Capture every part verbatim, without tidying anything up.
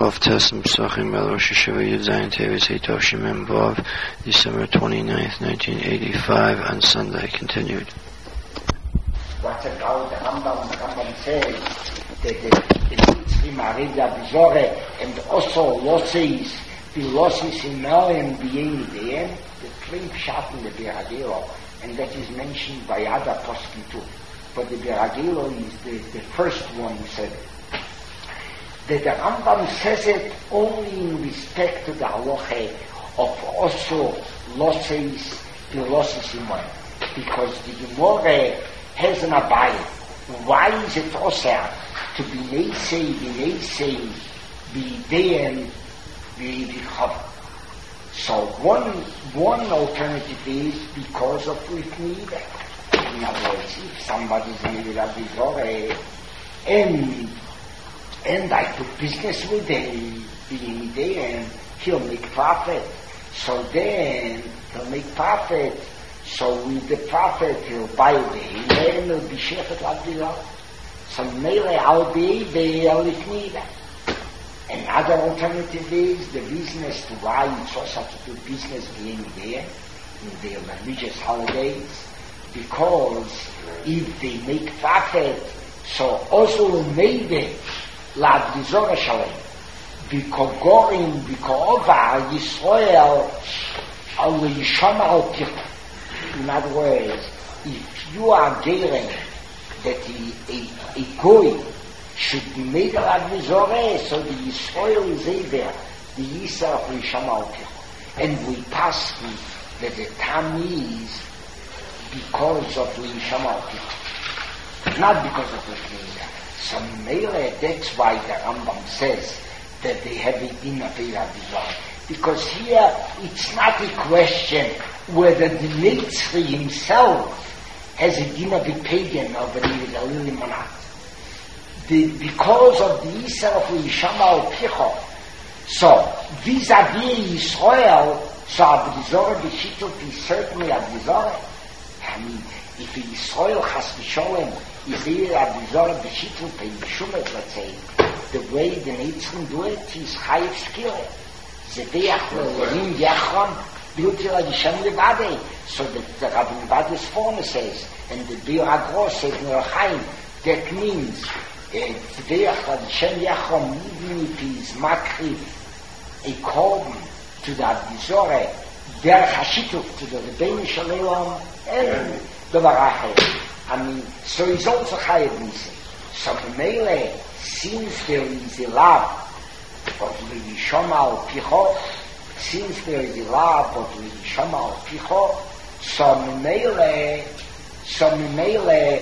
of Tessim Psachim El Rosh Hashiva Yud Zayin Tevis Hitoshim Mem Vav, December twenty-ninth, nineteen eighty-five, on Sunday. Continued. What's about the Rambam? The Rambam says that the Mitzvim Arida Bizore and also losses, the losses in Noam B'Yei Mideim, the three pshat in the Beradero, and that is mentioned by other poskim too. But the Beradero is the, the first one who said it. That the Rambam says it only in respect to the halacha of also losses, the losses in one. Because the Gemara has an abayit. Why is it also to be neisei, be neisei, be dein, be vichav? So one, one alternative is because of Rifnida. In other words, if somebody is in the Rabbi and and I put business with him, being there, and he'll make profit. So then he'll make profit. So with the profit he'll buy the and he'll be shefet like the So mele I'll be there if needed. Another alternative is the business to why it's also to do business being there in their religious holidays, because if they make profit, so also made it la Gizora Shalem, Bikogorim, Bikova, Yisrael, al Yishama al Pich. In other words, if you are daring that a, a, a goy should be made la Gizora, so the Yisrael is there, the Yisrael of Yishama al Pich. And we pass that the time is because of Yishama al Pich, not because of the Kingdom. So Mele, that's why the Rambam says that they have a din of Eila Bizarre. Because here it's not a question whether the Netzri himself has a din of a pagan of a Lili Monat. Because of the Yisrael of Yishama al Picho. So vis-a-vis Israel, so Abdizore B'Shitut is certainly Abdizore. I mean, if Israel has B'Sholem, is here Abdizore B'Shitut B'Yishumet, let's say, the way the Netzrim do it is Chayiv Skire. Zedeach L'Elohim Yachron B'Yutir Adishem Levadei. So the, the Rabbi Nevada's former says, and the Bir Agro says in L'Chaim, that means Zedeach Adishem Yachron, even if he is Makriv, a korban to the Abdizore, Derech HaShituf, to the Rebbeinu Shalom, and the Baracher. I mean, so he's also Chayev Nisi. So Mele, since there is a love of the Yishama al Picho, since there is a love of the Yishama al Picho, so Mele, so Mele,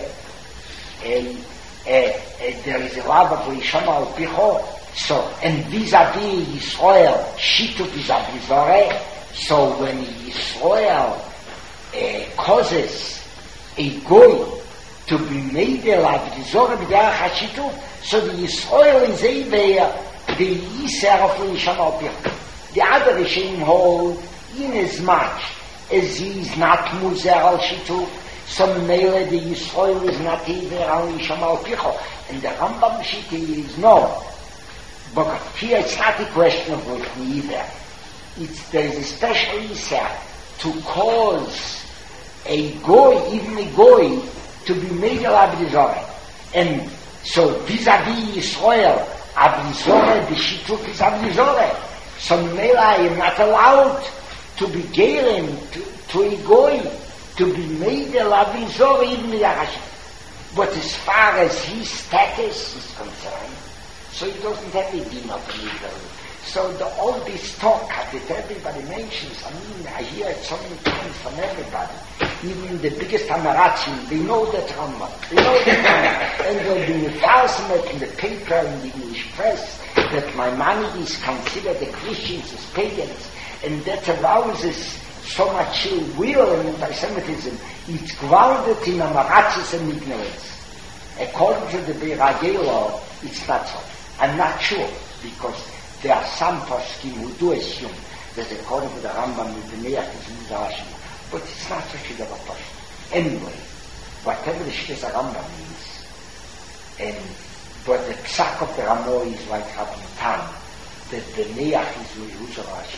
there is a love of the Yishama al Picho, so, and vis-a-vis Yisrael, Shituf is Abdizore, so when Yisrael uh, causes a goy to be made a Abdizore b'derech HaShituf, so the Yisrael is there, the Yisrael of Yishama al Picho. The other Rishonim hold, in as much as he is not Muzer al Shituf, so Mele the Yisrael is not there al Yishama al Picho. And the Rambam Shita is no. But here it's not a question of what either. It's, there is a special Yisrael to cause a goy, even a goy, to be made al Abdizore. And so vis-a-vis Yisrael, Abdizore, the Shituf is Abdizore. So Mela, I am not allowed to be galen to, to a goy, to be made al Abdizore, even the Yachashit. But as far as his status is concerned, so he doesn't have a din of legal. So the, all this talk that everybody mentions, I mean, I hear it so many times from everybody. Even the biggest Amaratzim, they know that Rambam. They know that Rambam. And there'll be a thousand in the paper, in the English press, that Maimonides considered the Christians as pagans. And that arouses so much ill will and anti-Semitism. It's grounded in Amaratzis and ignorance. According to the Beiragelo, it's not so. I'm not sure, because there are some poskim who do assume that according to the Rambam, the Neach is Mizarashim. But it's not such a poskim. Anyway, whatever the Shittas Rambam is, and but the psak of the Ramo is like Rabbi Tam, that the Neach is Yehuda Rashi.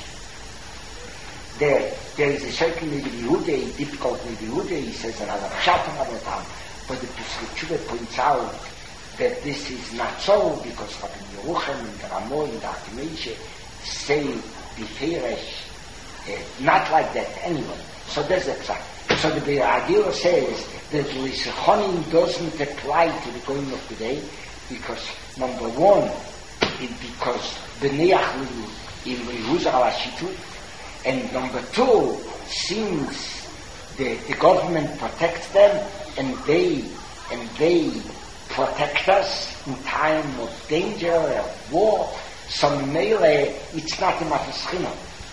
There, there is a certain Yehuda, a difficult Yehuda, he says another Pshat another time, but the Pesach points out that this is not so because Rabbi Yerucham and the Ramon and the Archimedes say Biferesh, uh, not like that anyway. So there's a Pshat. So the Be'adil says that Lisechonim doesn't apply to the going of the day because number one, it, because the Neach in Yehuza Alashitu, and number two, since the, the government protects them and they and they protect us in time of danger, of war, so melee, it's not a matter.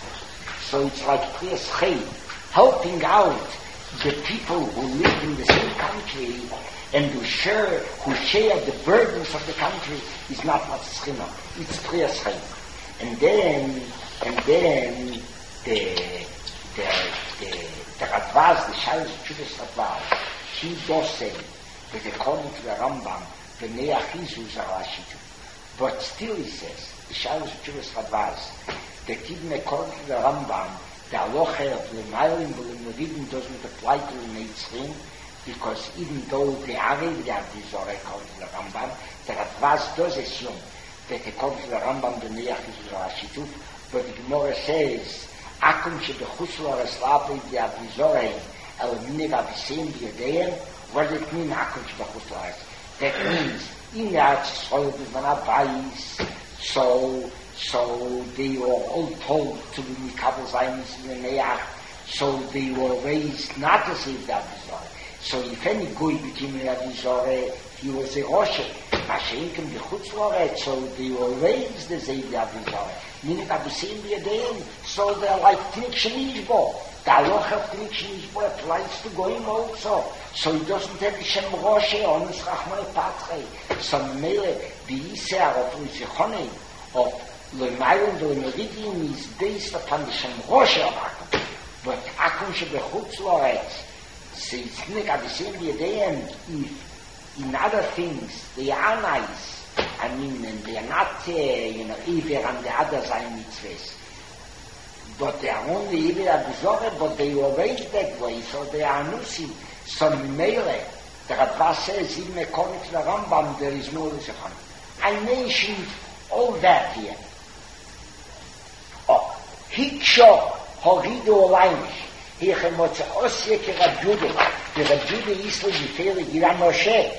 So it's like Kriyas Chai, helping out the people who live in the same country and who share, who share the burdens of the country is not Matzchina. It's Kriyas Chai. And then, and then the the the the Radvaz, the Shaish Chudas Radvaz, he does say that according to the Rambam, the Neach is Uzarashitu. But still he says, the Shaish Chudas Radvaz, that even according to the Rambam, the Aloha of the Mailim and the Meridim doesn't apply to the Neitzrim, because even though the Arev, they have this Zorah according to the Rambam, the Radvaz does assume that according to the Rambam, the Neach is Uzarashitu, but the Gemara says, Akum shebechusla raslape di avizorei el minig avisim b'yadeim. What does it mean, Akum shebechusla? That means, in the Eretz Yisrael b'zman habayis, so, so they were all told to be mikabel zayin in the Neach, so they were raised not to save the avizorei. So if any goy became an avizorei, he was a roshe. Mashenkim b'chutzla, so they were raised to save the avizorei. Meaning that we see in the day, so they're like Tnik Shenishbo. The Aloha of Tnik Shenishbo applies to going also. So he doesn't have the Shem Roche on his Rachmane Patre. So Mele, the Yisrael of Lizichone, of Loimayim, the Meridian is based upon the Shem Roche of Akum. But Akum Shebechutz Loretz, so it's Tnik that we see in the day, and if in other things they are nice, I mean, and they are not, uh, you know, Iver and the others are mitzvahs. But they are only Iver and the Zorah, but they were raised that way, so they are Nusim. So Mele, the Radva says, even according to the Rambam, there is no Rizachon. I mentioned all that here. Oh, Hiksho, Horido Olainish, Hichemotze Osye ke Rabjude, the Rabjude Isle Gifere Giran Moshe.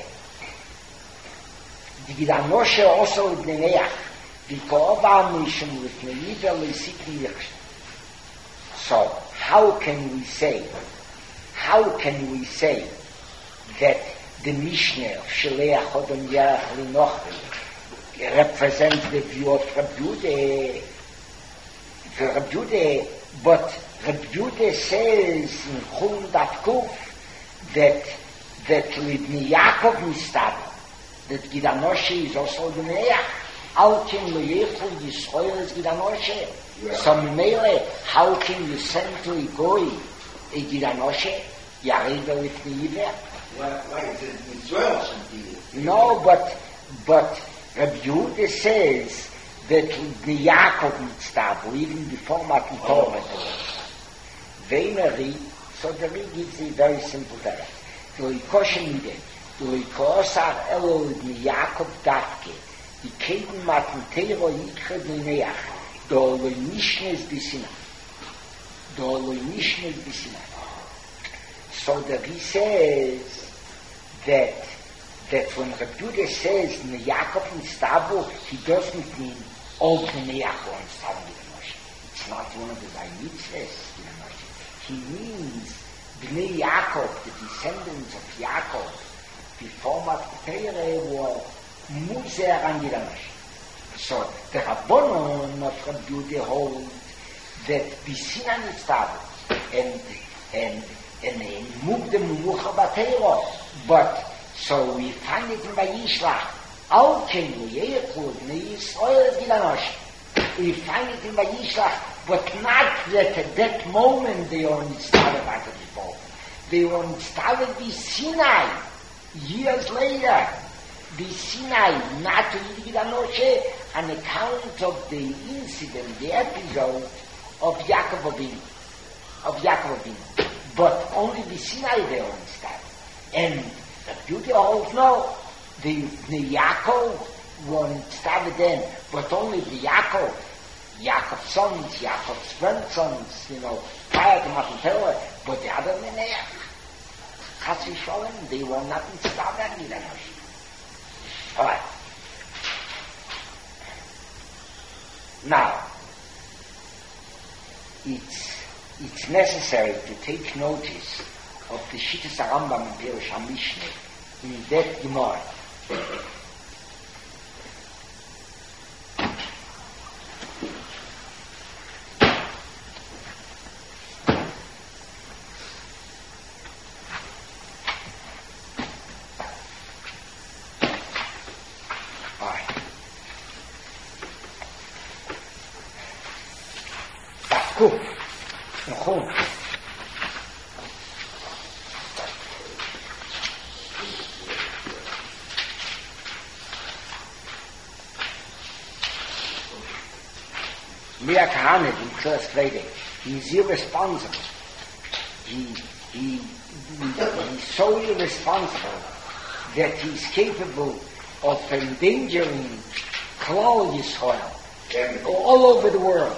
Die Gidanoshe also in the Neach, the Ko'ova Mishum with Neiver Leisik Nirch. So, how can we say, how can we say that the Mishnah of Sheleach Hodom Yerach Linochri represents the view of Rabjude, for Rabjude, but Rabjude says in Chum Dat Kuf that, that Libni Yaakov Mistab, that Gidanoshe is also the Neach. How can you Yechul Yisrael as Gidanoshe? So Mele, how can you send to a Goy a Gidanoshe? Yareda with the Iver? Like it says, Israel should be it. No, but, but Rabbi Yehuda says that the Yaakov Mitztabu, even before Matan Torah, Veinari, so the Ri gives a very simple direct. So he cautioned me Loikosar Elul Yaakov Datke, the Kaden Matentero Yikred Neach, do Loinishnes Bisina. Do Loinishnes Bisina. So that he says that that when Rabbi says Yaakov and Stabu, he doesn't mean all the Yaakov and Stabu. It's not one of the mitzvahs. He means Bnei Yaakov, the descendants of Yaakov. Before Matpere were Muzer and Yidamish. So the Rabbonon of Rabbi Yehuda hold that Bisinan Yitztabu and and and and move them Mucha Batero. But so we find it in Vayishlach. How can we Yechud Ne Yisrael Yidamish? We find it in Vayishlach, but not that at that moment they are installed at the before. They were installed in Sinai. Years later, the Sinai, not to Yidgid Anoshe, an account of the incident, the episode of Yaakov Avinu, of Yaakov Avinu. But only the Sinai they understand. And the beauty holds no, the, the Yaakov won't start it then, but only the Yaakov, Yaakov's sons, Yaakov's grandsons, you know, prior to Matan Torah, but the other men, Chas v'Sholem, they will not start that Yidgid Anoshe. All right. Now, it's it's necessary to take notice of the Shittas HaRambam in Pirush HaMishneh in that Gemara. Meir Kahane, in first Friday, he is irresponsible. He, he, he is so irresponsible that he is capable of endangering Klal Yisrael all over the world.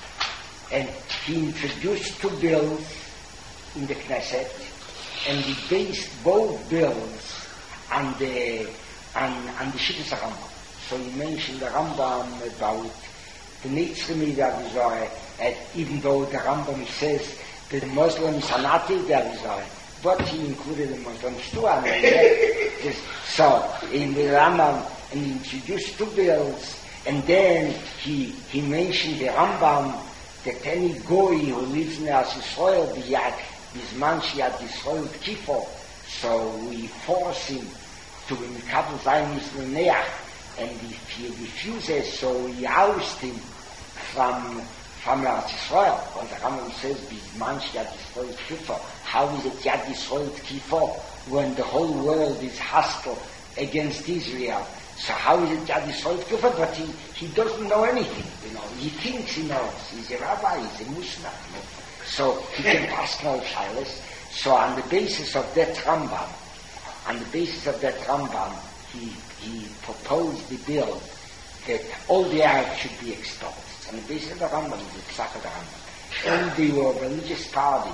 And he introduced two bills in the Knesset, and he based both bills on the on, on the Shittas HaRambam. So he mentioned the Rambam about the Nitzchimi Arizorah, and even though the Rambam says that the Muslims are not the Arizorah, but he included the Muslims too. I mean, so in the Rambam, and he introduced two bills, and then he he mentioned the Rambam that any goy who lives in Eretz Yisrael, his man she had destroyed Kifo, so we force him to incapable Zion Yisrael, and if he refuses, so we oust him from from Eretz Yisrael. When the Rambam says, "Bisman she had destroyed Kifo," how is it yet destroyed Kifo when the whole world is hostile against Israel? So how is it yet destroyed Kifo? But he he doesn't know anything. You know, he thinks he knows. He's a rabbi. He's a Muslim. You know? So he can ask no shilas. So on the basis of that Rambam, on the basis of that Rambam, he he proposed the bill that all the Arabs should be expelled. On the basis of the Rambam, the Psach of the Rambam. And there were religious parties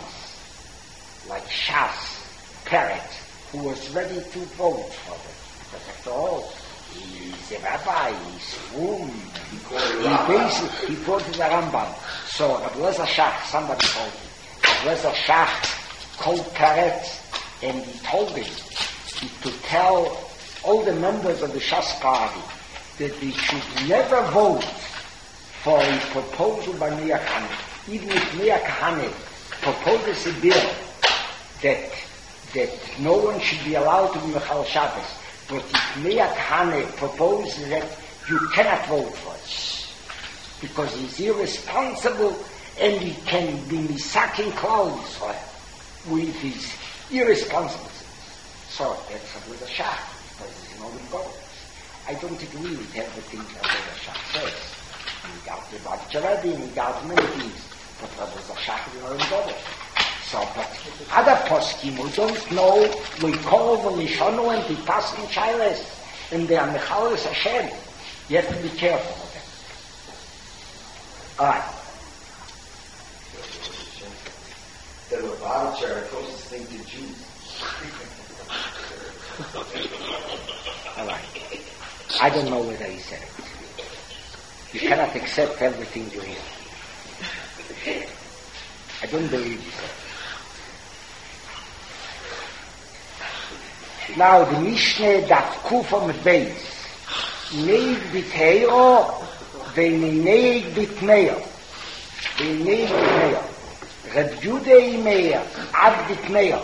like Shas, Peret, who was ready to vote for it. Because after all, he's a rabbi, he's frum, he basically, he quoted the Rambam. So Rabbi Lezer Shach, somebody told him, Rabbi Lezer Shach called Peret, and he told him he, to tell all the members of the Shas party that they should never vote for a proposal by Meir Kahane. Even if Meir Kahane proposes a bill that that no one should be allowed to be Mechal Shabbos, but if Meir Kahane proposes that, you cannot vote for it. Because he's irresponsible and he can be misaking Klal Yisrael with his irresponsibility. So that's Rabbi Lezer Shach, because he's an open vote. I don't agree with everything that Rabbi Lezer Shach says. He got the Bavcharedim, he got many things, but Rabbi Lezer Shach is an open vote. So, but other poskim who don't know, we call them Mishonu and the Paskin Shilas, and they are Mechalis Hashem. You have to be careful of them. All right. The Lubavitcher are closest thing to Jews. All right. I don't know whether he said it. You cannot accept everything you hear. I don't believe he said it. Now the Mishnah that Kufa mit Beis neig biteiro vein neig bitmeir vein neig bitmeir Reb Yudei Meir ad bitmeir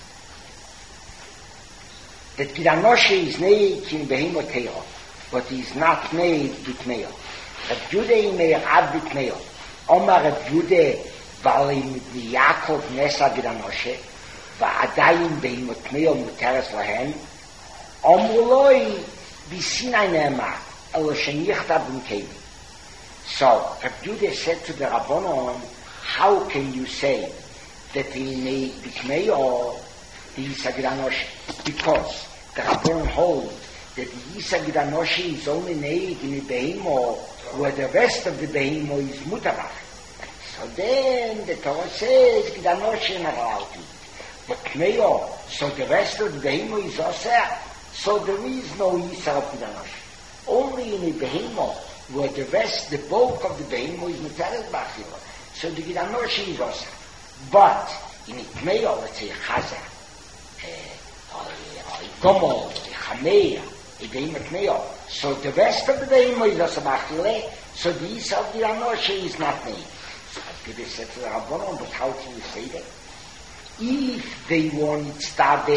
that Gidanoshe is neig in Behemoteiro, but he is not neig bitmeir. Reb Yudei Meir ad bitmeir Omar Reb Yudei valim Yaakov nesa Gidanoshe ועדיין בהימות מיר מותרס להם, אמרו לוי B'Sinai ne'emar, elo shenichtav b'mkelim. So, Reb Yehuda said to the Rabbanon, how can you say that in a Bikmeyo, the Yisag Anoshi? Because the Rabbanon holds that the Yisag Anoshi is only neig in the Behemo, where the rest of the Behemo is Mutarach. So then the Torah says, Gidanoshi not allowed to eat. But Kmeyo, so the rest of the Behemo is Oseh, so there is no Yisag of Gidanoshi. Only in the Behemo, where the rest, the bulk of the Behemo is Mutarach Bachila. So the Gidanoshi is Oseh. But in Kmeyo, let's say Chaza, or Gomol, Chameya, Kmeyo. So the rest of the Behemo is Oseh Bachila, so the Yisag of Gidanoshi is not made. They said to the Rabbanon, but how can you say that? If they want to start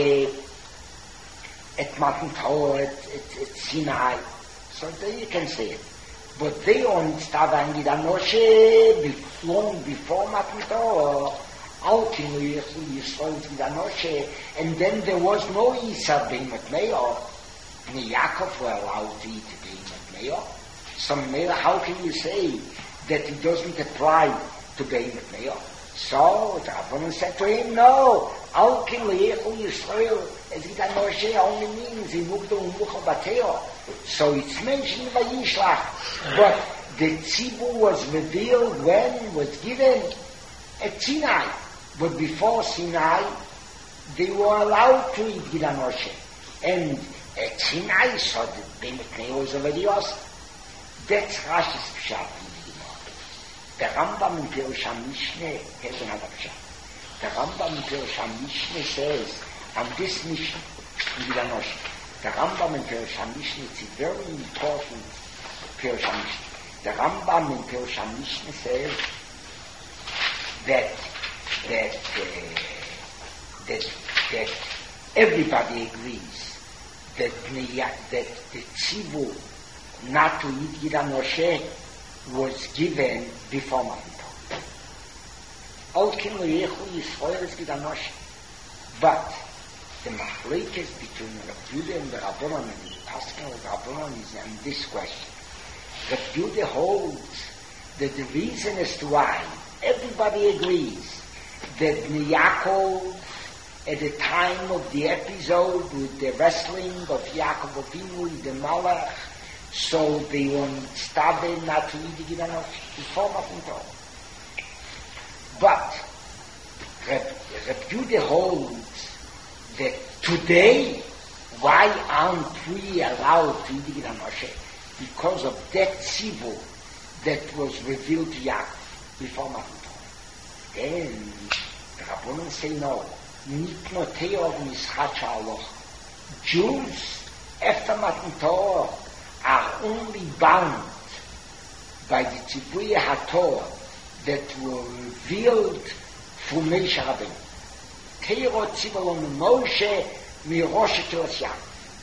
at Matan Torah, at, at, at Sinai, so then you can say it. But they want to start at Gidanoshi long before Matan Torah, ultimately Yisrael Gidanoshi, and then there was no Yisab being Matmeyo, and Yaakov were allowed to eat being Matmeyo. So how can you say that it doesn't apply to Bein Matmeyo? So the Rabbanon said to him, no, Al Kin Le'echul Yisrael, as Gidanoshi only means in Mugdo Umucha Bateo. So it's mentioned by Yishlach. But the Tzibur was revealed when was given at Sinai. But before Sinai, they were allowed to eat Gidanoshi. And at Sinai, so the Bein Matmeyo was already awesome. That's Rashi's Pshat. The Rambam in Pirush HaMishneh has another pshat. The Rambam in Pirush HaMishneh says, on this Mishnah, in Gidanoshi, the Rambam in Pirush HaMishneh, it's a very important Pirush HaMishneh. The Rambam in Pirush HaMishneh says that that uh, that that everybody agrees that that the tzivur not to eat Gidanoshi was given before Matan Torah. Al Kin Le'echul Yisrael is Gidanoshi. But the machlekes between Reb Yehuda and the Rabbanon and the Paskin of the Rabbanon is on this question. Reb Yehuda holds that the reason as to why everybody agrees that Yaakov, at the time of the episode with the wrestling of Yaakov Avinu with the Malach, so they won't stop them not to eat the Gidanoshi before Matan Torah. But Reb Yehuda holds that today, why aren't we allowed to eat the Gidanoshi? Because of that tzivur that was revealed to Yaakov before Matan Torah. Then the Rabbanon say no. Nit noteov mischacha aloch. Jews after Matan Torah are only bound by the Tzivui HaTorah that were revealed through Moshe Rabbeinu. Teiro Tzivalon Moshe Miroshe Kilasyan.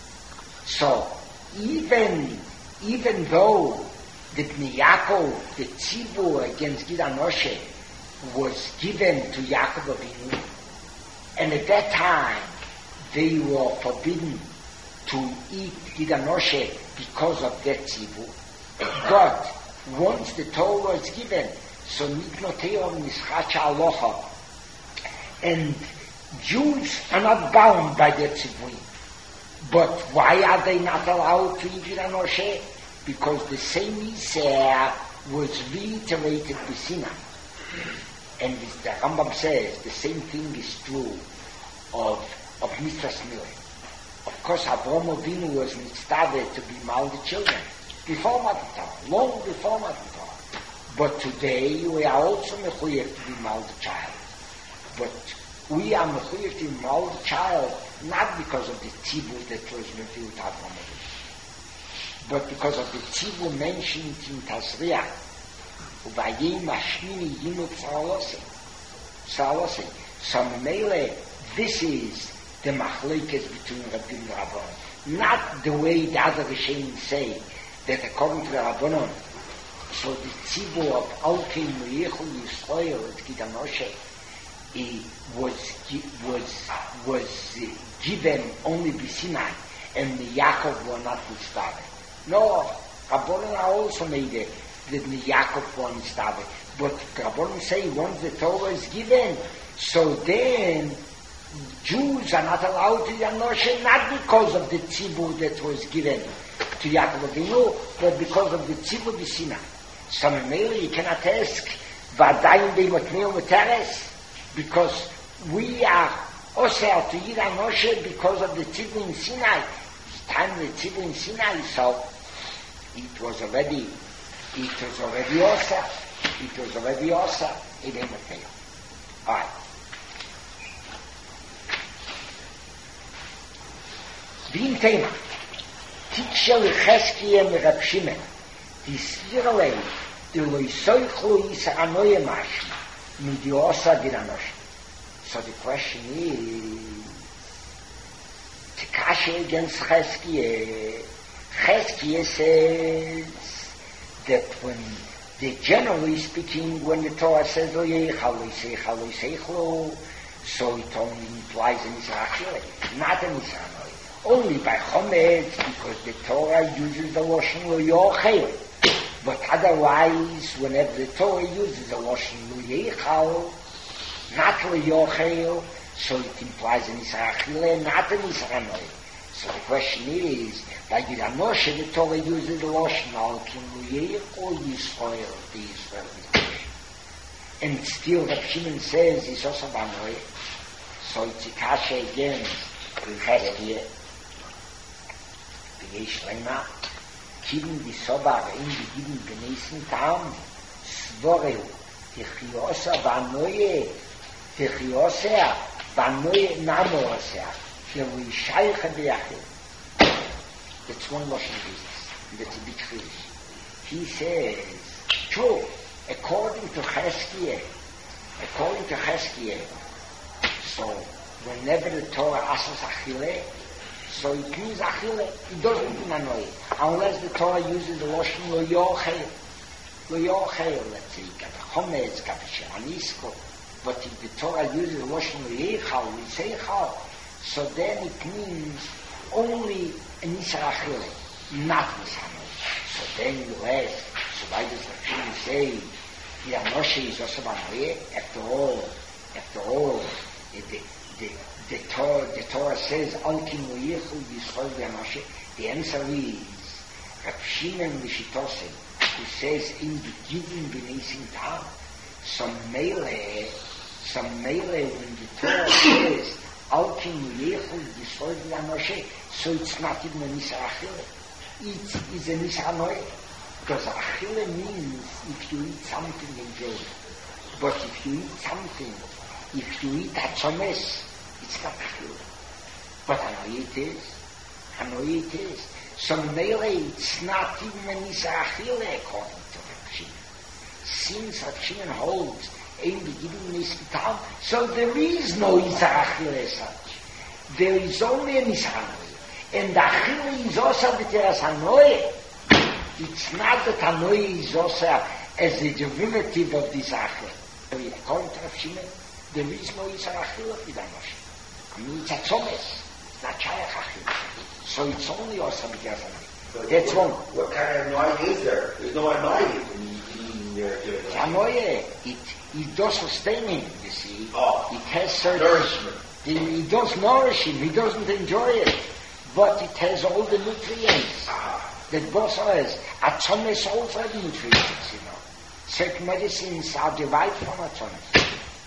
So, even, even though the Yaakov, the Tzivur against Gidanoshi, was given to Yaakov Avinu, and at that time they were forbidden to eat Gidanoshi because of that tzibur. But once the Torah is given, so mitnoteom nischacha aloha, and Jews are not bound by that tzibur. But why are they not allowed to eat Gidanoshi? Because the same Yisrael was reiterated by Sinai. And the Rambam says the same thing is true of of Mitzvahs Mileh. Of course, Avraham Avinu was started to be mal the children before Matan Torah, long before Matan Torah. But today we are also mechuyev to be mal the child. But we are mechuyev to be mal the child not because of the tzibur that was revealed to Avraham Avinu, but because of the tzibur mentioned in Tazriah. Uvayim Hashmini Yimut Tzaralosei. Tzaralosei. So Mele, this is the machlekes between Rabbi and Rabbanon. Not the way the other Rishonim say that according to the Rabbanon, so the tzibur of Al Kin Le'echul Yisrael at Gidanoshi was was was given only by Sinai, and the Yaakov were not Mitzvah. No, Rabbanon also made it that the Yaakov were Mitzvah. But Rabbanon say once the Torah is given, so then Jews are not allowed to Yanoshe, not because of the tzibur that was given to Yaakov Avinu, but because of the tzibur b'Sinai. So mainly you cannot ask V'adayim be'motneu meteres, because we are osel to Yid Yanoshe because of the tzibur in Sinai. It's time the tzibur in Sinai, so it was already, it was already osel. It was already osel. It ain't motneu. All right. Wie im Thema, Tikshel Cheskia mit Rab Shimon, die Sirlei, die Loisoichlu Yisa Anoye Mashma, mit die Osa Diranosh. So the question is, Tikashe against Cheskia, Cheskia says that when, the generally speaking, when the Torah says, Loichal Loiseichal Loiseichlu, so it only implies an Israel, not an Israel. Only by Chometz, because the Torah uses the Lashon Lo Yochel. But otherwise, whenever the Torah uses the Lashon Lo Yechal, not Lo Yochel, so it implies an Yisrachile, not an Yisranoi. So the question is, by Yiranoshe, the Torah uses the Lashon Al Kim Lo Yechal, Yisrael, the Yisrael is. And still, Rab Shimon says, it's also Banoi. So it's a kasha again, with Cheskia. יש למה, קיבן בסובר אין בגיבן בניסן טעם, סבורהו, תחיוסה בנויה, תחיוסה, בנויה נמו עושה, שהוא ישייך ביחד. That's one Lashon business, that's a big fish. He says, true, according to Cheskia, according to Cheskia, so whenever the Torah asks Achille, so it means Achille, it doesn't mean Anoye. Unless the Torah uses the Lashon Lo Yochel. Lo Yochel, let's say, got a Chometz, got a Shemanisko. But if the Torah uses the Lashon Lo Yechal, we say Chal, so then it means only an Isar Achille, not Nisanoye. So then you ask, so why does the King say, the Anoshe is also Anoye? After all, after all, the, the, The Torah, the Torah says, Al Kim Lo Yechal Yisrael V'Anoshe. The answer is, Rab Shimon Mishitose, who says, in the Givin B'Neisim Tam, some Meile, some Meile, when the Torah says, Al Kim Lo Yechal Yisrael V'Anoshe, so it's not even an Isar Achille. It is an Isar Anoye. Because Achille means if you eat something, enjoy it. But if you eat something, if you eat Hatzomes, it's not Achille. But Anoye it is. Anoye it is. So Meile, it's not even an Isar Achille according to Rab Shimon. Since Rab Shimon holds in the Givin B'Neisim Tam, so there is no Isar Achille as such. There is only an Isar Anoye. And the Achille is also that there is Anoye. It's not that Anoye is also as a derivative of this Achille. According to Rab Shimon, there is no Isar Achille with Anoshe. I mean, it's a Tzomes. It's not Shayach Achille. So it's only also because of it. That's wrong. What kind of Anoye is there? There's no Anoye when you eating there. It's Anoye. It, it does sustaining, you see. Oh. It has certain... Nourishment. It, it does nourish him. He doesn't enjoy it. But it has all the nutrients. Ah. That both has. A Tzomes also has nutrients, you know. Certain medicines are derived from a Tzomes.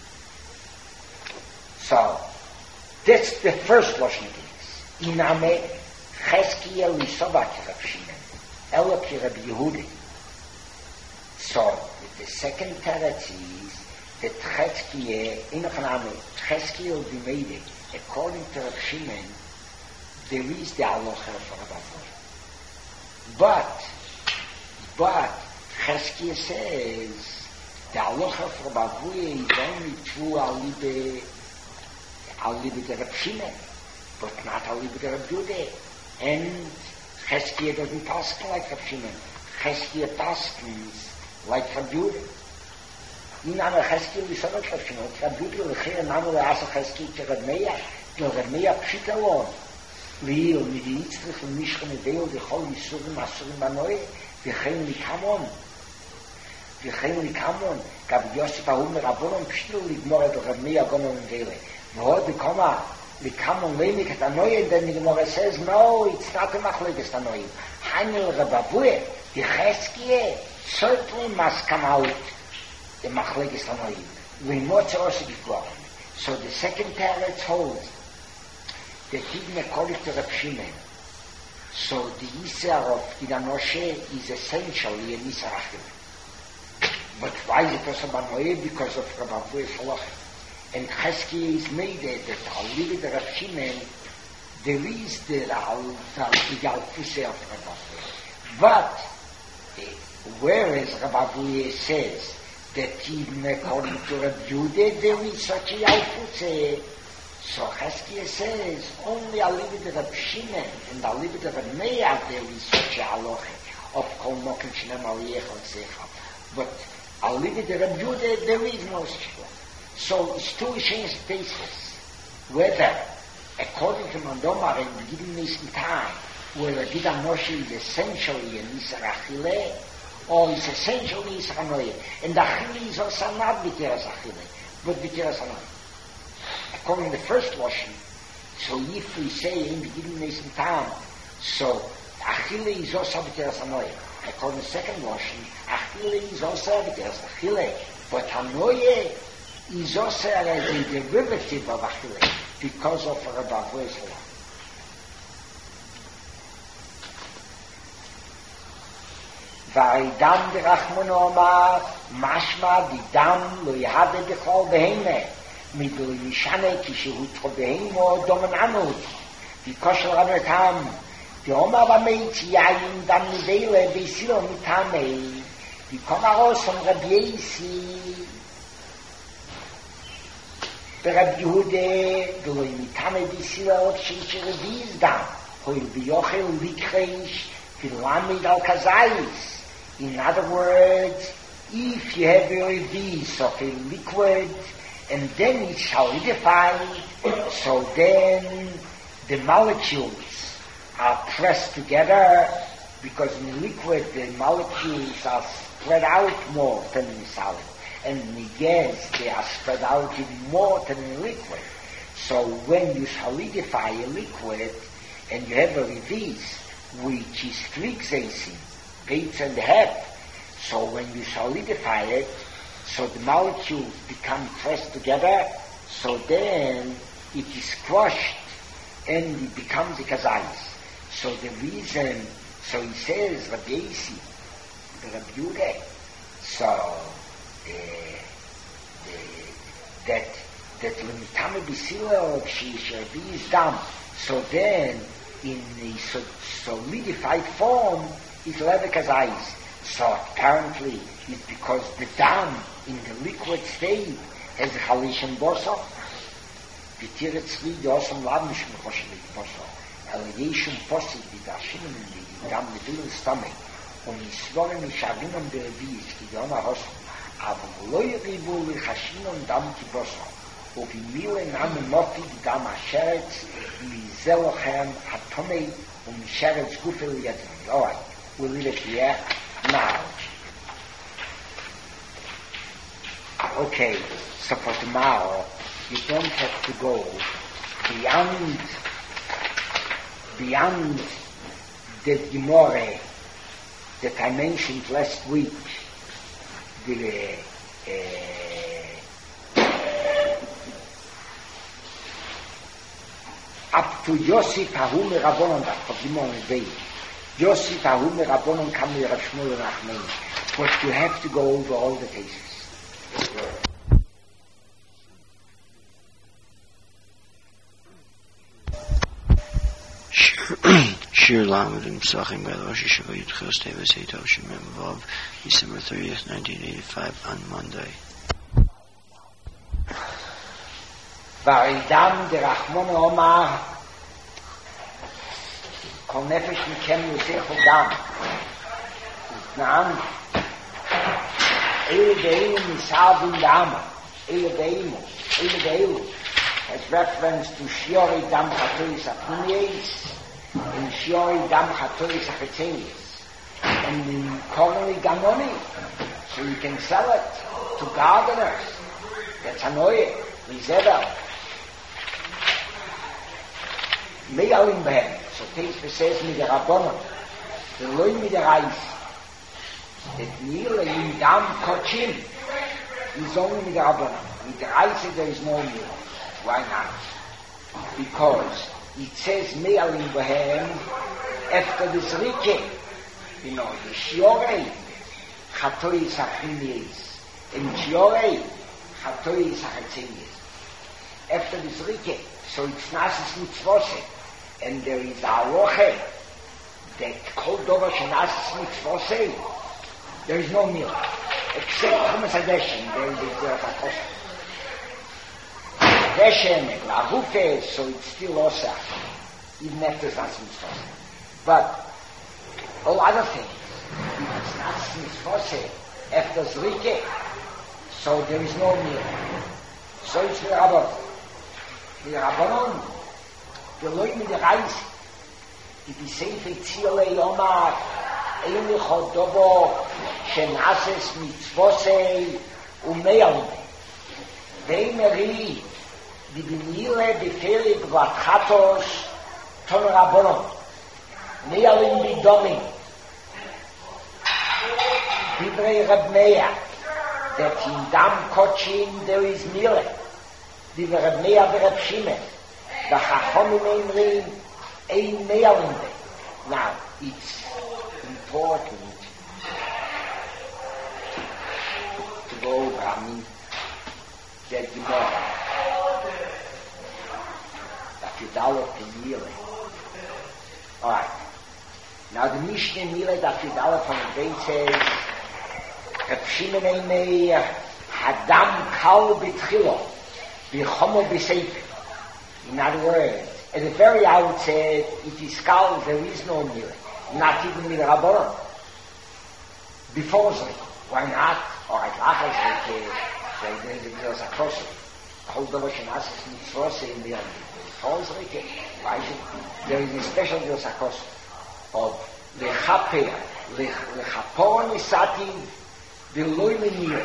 So, that's the first Lashon B'Neisim. Iname Cheskia Lisova ki Rab Shimon, Elo ki Rab Yehudi. So, the second teretz is that Cheskia, Inachaname, Cheskia will be made, according to Rab Shimon, there is the Aloha for Rab Avoi. But, but, Cheskia says, the Aloha for Rab Avoi is only true alibe I'll leave it to Rab Shimon, but not I'll leave it to Rab Yudah. And Cheskia doesn't task like Rab Shimon. Cheskia taskens like Rab Yudah. Inama Cheskia is not like Rab Shimon. Rab Yudah lechir namo le'asa Cheskia to Rab Meir, to Rab Meir pshit alone. Leo, mit die Yitzchak und Mishkan Edeo, die Chol Yisurim, Asurim Banoi, wir gehen in Kamon. Wir gehen in Kamon. Gab Yosef Ahum Rabbonon, Pshtu, Ligmore, der Rabmei, Agonon und Vele. Wo die Koma, die Kamon, Leinik, et Anoye, and then the Gemara says, no, it's not a Machlekes Anoye. Hanel Rababue, the Cheskie, certainly must come out the Machlekes Anoye. We must also be gone. So the second teretz holds that even according to Reb Shimon, so the Yisar of Gidanoshe is essentially a Yisar Achim. But why is it also Banoe? Because of Rabbi Abu's halacha. And Chesky is made that I'll leave it to Reb Shimon, there is the Yalfuse of Rabbi Abu. But whereas Rabbi Abu says that even according to Rabbi Judah there is such a Yalfuse, so Cheskia says, only I'll leave it to Reb Shimon, and I'll leave it to Reb Meir, there is such a halacha of Kol Mokim Shnem Aliyech L'Secha. But I'll leave it to Reb Judah, there is no such one. So it's two issues basis. Whether, according to Mandomar, in the beginning of time, whether Gidam Moshe is essentially a Nisar Achille, or is essentially Nisar Anoye. And Achille is also not B'teras Achille, but B'teras Anoye. According to the first washing, so if we say in the beginning of time, so Achille is also B'teras Anoye. According to the second washing, Achille is also B'teras Achille, but Anoye is also as a derivative of Achille because of Rabbi Abu's law. V'aridam d'rachmon omar, mashma d'idam lo yahade b'chol beheme, midul yishane kishehu tchol behemo domen anut, v'koshel rabbi tam, v'omar v'meit yayin dam nivele v'isilo mitamei, v'komar osom rabbi Yisi, ברב יהודה דלוי מתאמה בישראל כשאיש רביז דם הויל ביוכל לקחש ולמד על כזייס. In other words, if you have a release of a liquid and then it's solidified, so then the molecules are pressed together, because in the liquid the molecules are spread out more than in solid. And in the gas, they are spread out even more than in liquid. So when you solidify a liquid and you have a release, which is flixacin, eight and a half, so when you solidify it, so the molecules become pressed together, so then it is crushed and it becomes a kazayis. So the reason, so he says, Rabbi Yisi, Rabbi Yude, so Uh, the, that that limitame bisila she is dam. So then in the so, solidified form it levek as ice. So apparently it's because the dam in the liquid state has a chalish and boso. The tiretz li yosem lavnish mechoshelik boso. El yeshum posik bidashim in the dam nevil stomach. Um yisvorim mishavimam berevis ki yona hosem. אבל לא יריבו לחשיnon דם כבוסו, ובמילה נעם מופיק דם השרץ, מזה לכם התומי ומשרץ גופי לידנו. Alright, we'll leave it here now. Okay, so for tomorrow, you don't have to go beyond, beyond the Gemara that I mentioned last week, the uh, up to Yosef Ahum Rabbonon that for Gimon Vei. Yosef Ahum Rabbonon come to Rav Shmuel Nachman. But you have to go over all the cases. Shir Lamed and Psachim by Rosh Yeshiva Yudchil Teves Eitov Shemem Vav, December thirtieth, nineteen eighty-five, on Monday. Varidam derachmon omar kol nefesh mikem yosech dam utnaan ele deilu misavim dam ele deilu ele deilu has reference to Shiori Dam Chatois Apunies and Shiori Dam Chatois Achetenis and in Korneli Ganoni, so you can sell it to gardeners. That's Hanoye, Lizebel. Me'alim behem. So Teisve says mit der Rabbonon, the loy mit der Reis, that Nile in Dam Kochim is only mit der Rabbonon. With the Reis there is no Nile. Why not? Because it says Me'alim behem after the Zrike. You know, the Shiorei Chatoi Sachinies and Shiorei Chatoi Sachinies. After the Zrike, so it's Nasis Mitzvose. And there is a roche that called over Nasis Mitzvose. There is no meal. Except Chumas Hadeshen, there is a Zerach Hadeshen and Lahufe, so it's still Osa, even after Nasis Mitzvose. But all other things, if it's Nasis Mitzvose, after Zrike, so there is no meal. So it's the Rabbanon. The Rabbanon, the Leute mit der Reis, die die Seife Ziele Yomar, Eile Chodobo, Shenases Mitzvosei, Umeal, Veimeri, die Binile Beferig Vatchatos, Ton Rabbanon, Mealim Bidomin, Divrei Reb Meir, that in Dam Kochim there is Mile, Divrei Reb Meir Reb Shimon, the Chachomim Eimrim, Ein Mealim. Now, it's important to go over, I mean, that Gemara, that you develop in Mile. All right. Now the Mishnah Mile that you develop on the base says, Reb Shimon Eimeir, Hadam Kal B'Tchilo, B'Chomo B'Seifer. In other words, at the very outset, it is Kal, there is no Mile, not even Mile Rabbanon. Before Zrike, why not? Or at Lachas Zrike, there is a Mile Zakosov. The whole Dover Shenasis Mitzvose in the end. Before Zrike, why is it? There is a special Mile Zakosov of Lechaper, Lechapor Nisati, the Loi Lemire.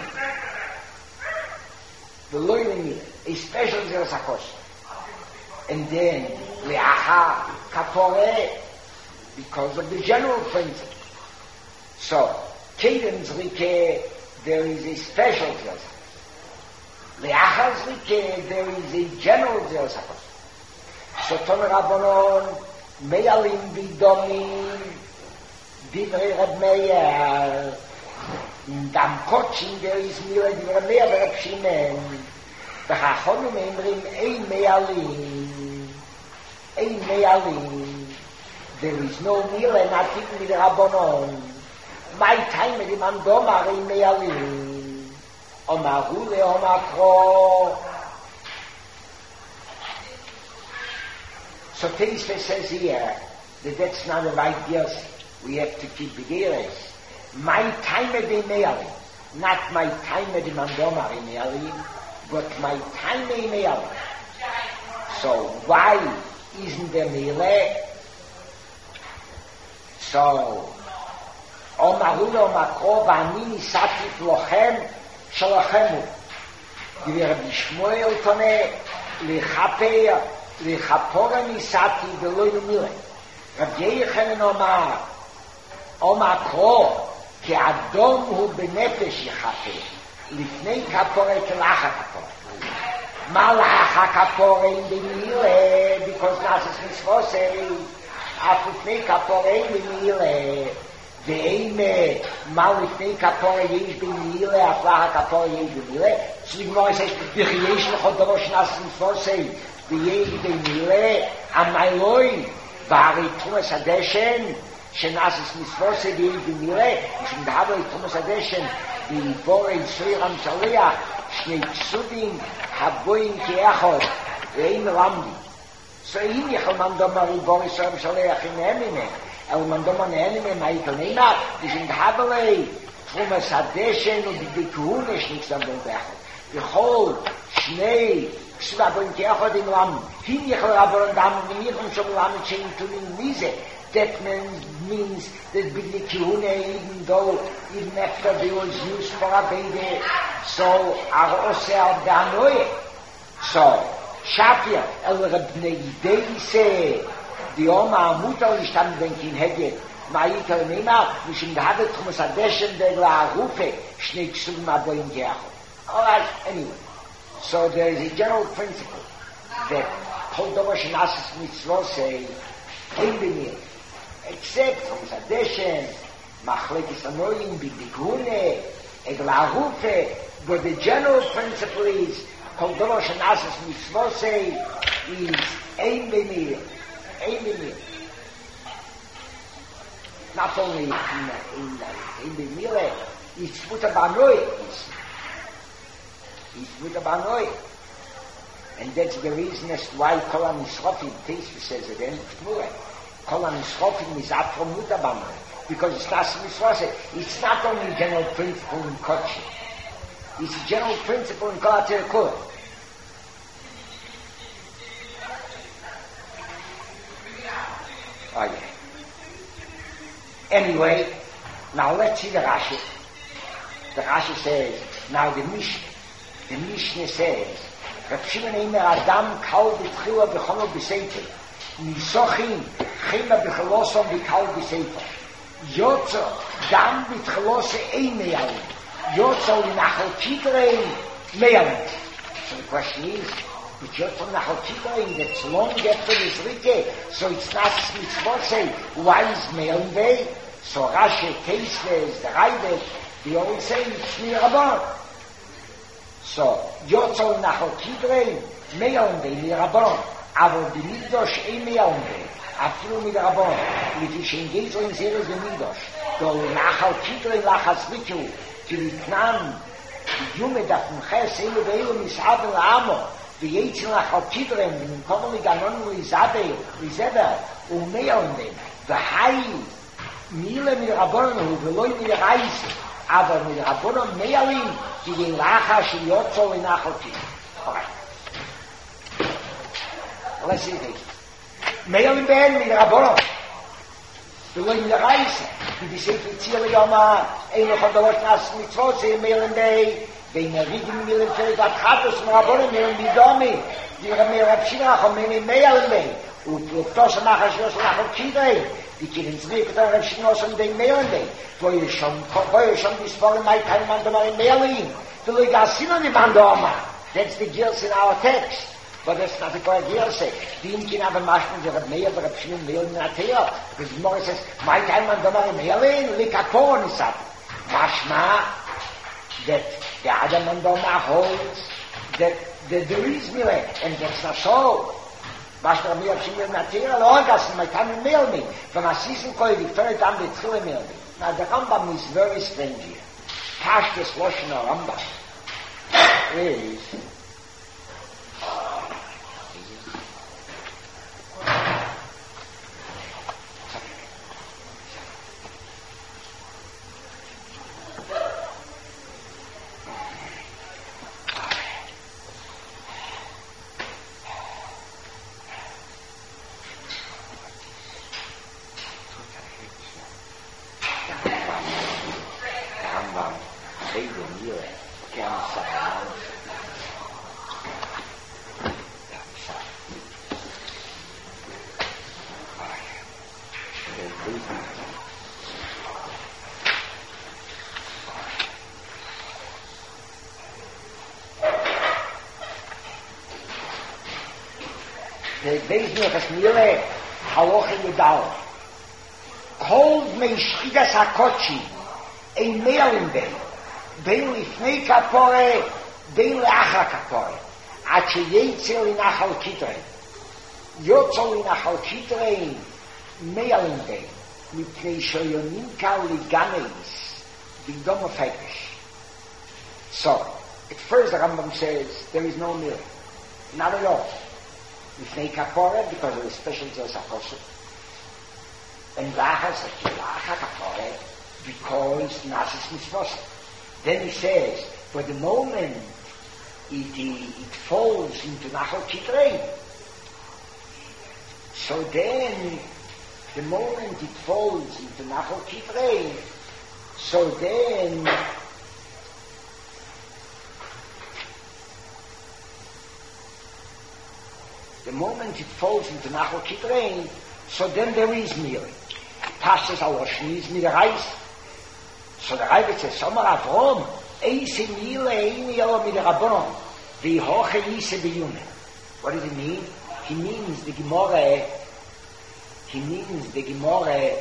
The Loi Lemire, a special Mile Zakosov. And then Leacha Kapore, because of the general principle. So, Kedem Zrike, there is a special Zrike. Leacha Zrike, there is a general Zrike. So, Ton Rabbanon, Me'alim Bidomin, Divrei Reb Meir, Dam Kochim, there is Mile, Divrei Reb Meir, Reb Shimon. The Chachomim Eimrim, Ein Me'alim, Ein Me'alim. There is no Mile, not even with the Rabbanon. My time with the Mandomar, Ein Me'alim. Omaru le Omakro. So Teisve says here that that's not the right guess. We have to keep the gears. My time with the Me'alim, not my time with the Mandomar, Ein Me'alim. But my time may mail. So why isn't there Mile? So Omarulo Makro Vani Satif Lochem Shalachemu. Diver Bishmoel Tone Lechaper Lechapora Nisati Beloy Mile. Rabbi Yechon Omar Omakro Ki Adom Hu Benefesh Yechaper. לפני כפורת לאחר כפורת. מה לאחר כפורת במילה? because נעשס מצווסי, אף לפני כפורת במילה. ואם מה לפני כפורת יש במילה, אף לאחר כפורת יש במילה. סליגמור יש, וכי יש לך דבר שנעשס מצווסי, ויש במילה, המילוי, והרי תומס הדשן, שנעשס מצווסי ויש במילה, ושמדבר תומס הדשן, בבור ישראל המשליח, שני פסודים, הבואים כאחד, ואין למדי. So אם יכול מנדומר בור ישראל המשליח עם האמינה, אבל מנדומר נהנימה, מה יתוננה? ושמדבר תומס הדשן ובכהונה שניק סמדון באחד. בכל שני Ksubabon Keachod in Lam, Hin Yechel Rabon Dam, Nichon Shom Lam, Chain to Mise. That means, means that Big Kihune, even though, even after they was used for a baby, so, are also the Anoye. So, Shafir, El Rebnei Deise, the Oma Mutter, ich stand denken, hätte, Ma'iter Nima, mich in der Hatte, Thomas Adeshen, der La Rufe, Schneek Sugma Boin Geachot. All right, anyway. So there is a general principle that Kol Dover Shenasis Mitzvot say, Einbinir, except Thomas Adeshen, Machlekes Anoyim, Bidikune, Egla Rufe, but the general principle is, Kol Dover Shenasis Mitzvot say, is Einbinir, Einbinir. Not only in in in the Mile, it's Mutabanoi. It's Mutabanoi. And that's the reason as to why Kolan Nishchofim, Teisva says it, and Tmure. Kolan Nishchofim is out from Mutabanoi. Because it's not Mishwase. It's not only general principle in Kochi. It's a general principle in Kolat Terikura. Oh, yeah. Anyway, now let's see the Rashi. The Rashi says, now the Mishnah, the Mishnah says, Rav Shimon Eimer Adam kal b'tchila b'chono b'seiter, Nisochin chima b'chilosom b'kal b'seiter, Yotzo dam b'tchilose ein meyalin, Yotzo l'nachal kitrein meyalin. So the question is, but Yotzo l'nachal kitrein, that's long after this Rike, so it's not mitzvot say, why is meyalin day? So Rashi, Teisves, the Raide, they always say Shmi Rabban. So, Yotzo Nachal Kidrein, Me'on Dei Mi Rabban, aber die Migdosh ein Me'on Dei, Afilu Mi Rabban, mit die Shengezo in Zeres de Migdosh, do Nachal Kidrein Lachas Ritu, ki Litnan, die Jume da von Ches, Elu Be'elu Mis'aben La'amo, die Yetzin Nachal Kidrein, die Minkomo Liganon Luizabel, Luizabel, und Me'on Dei, the Hayi, Mile mir Rabbonen, hu veloy mir reise, aber mir Rabbonen meilin, die den Lacha shel Yotzo in Nachoti. All right. Let's see this. Meilin ben mir Rabbonen. Veloy mir reise, die die seit Ziele Yoma, eine von der Lotnas mit Zwotze meilin bei, bei mir rigen mir für das Hatus mir Rabbonen meilin die Domi, die mir Rabshina kommen in meilin bei. Und das nachher schon nach Kidei. Die Kinder sind da Rabshina schon den meilin bei. Wo ihr schon, wo ihr schon bis vor mein kein Mann da in meilin. Du legasin an die Mandoma. That's the girls in our text. But that's not the correct girls say. Die in Kinder haben machen ihre mehr Rabshina meilin natea. Because more says, my kein Mann da in meilin, likapon is up. Mashma that the other Mandoma holds that that there is meilin, and that's not so. Was der mir schon natürlich logassen, man kann mail me. Von a season call the third time the three mail me. Now the Rambam is very strange here. Cash this washing a Rambam is the Beis Nefesh Mile Haloch in Yudal. Hold me Shchigas HaKotshi ein Meilin Bei, Bein Lifnei Kapore, Bein Leachar Kapore, Ad Sheyetzel Linachal Kitrein. Yotzol Linachal Kitrein Meilin Bei, Mipnei Shoyoninka Liganeis, Bidom of Hekesh. So, at first the Rambam says there is no meal. Not at all. Lifnei Kapore, because of the special Zos HaKosher. And Lachas, Lachar Kapore, because Nasis Mitzvot. Then he says, for the moment it, it falls into Nachal Kitrein. So then, the moment it falls into Nachal Kitrein, so then the moment it falls into Nachal Kitrein, so then there is Miri. Pashas Aloshni is Miri Reis. So the Rebbe says, Somar Avrom, Eise Mile Eini Elo Miri Rabon, V'hoche Yise B'yume. What does it mean? He means the Gemara, he means the Gemara,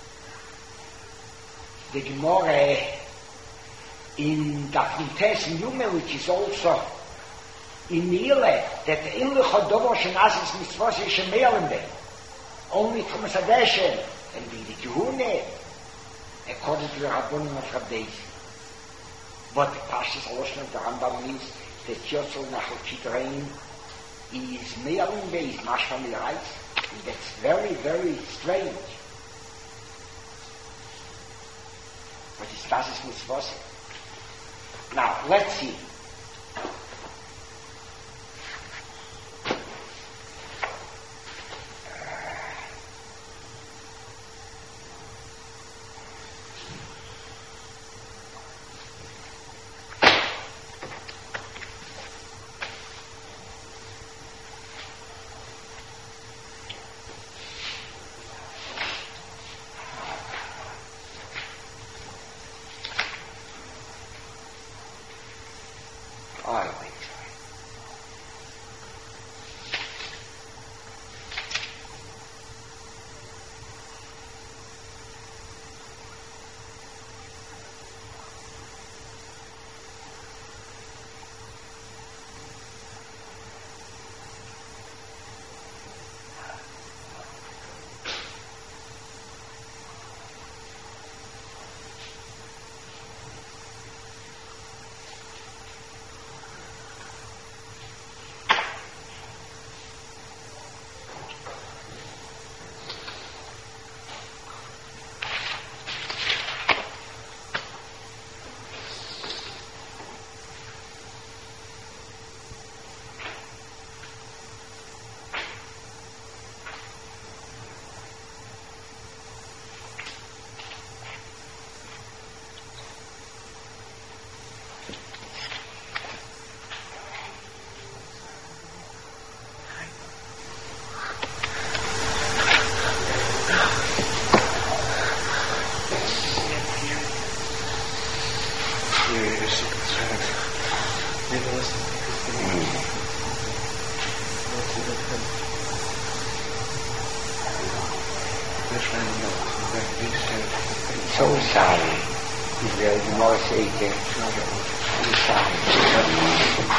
the Gemara in Dafnites in Yume, which is also in Mile, that in the Chodovo Shenazis Mitzvos Yishemeilim, only from a Sadeshen, and be the Gehune, according to the Rabbonim of Rabbeis. But the Pashas Aloshon of the Rambam is that Yotzol Nachal Kitrein is Meilim Beis, Mashma Mirais. That's very, very strange. But it's Tazis Mitzvos. Now, let's see. So sorry. Ich werde die Morse eke. I'm sorry.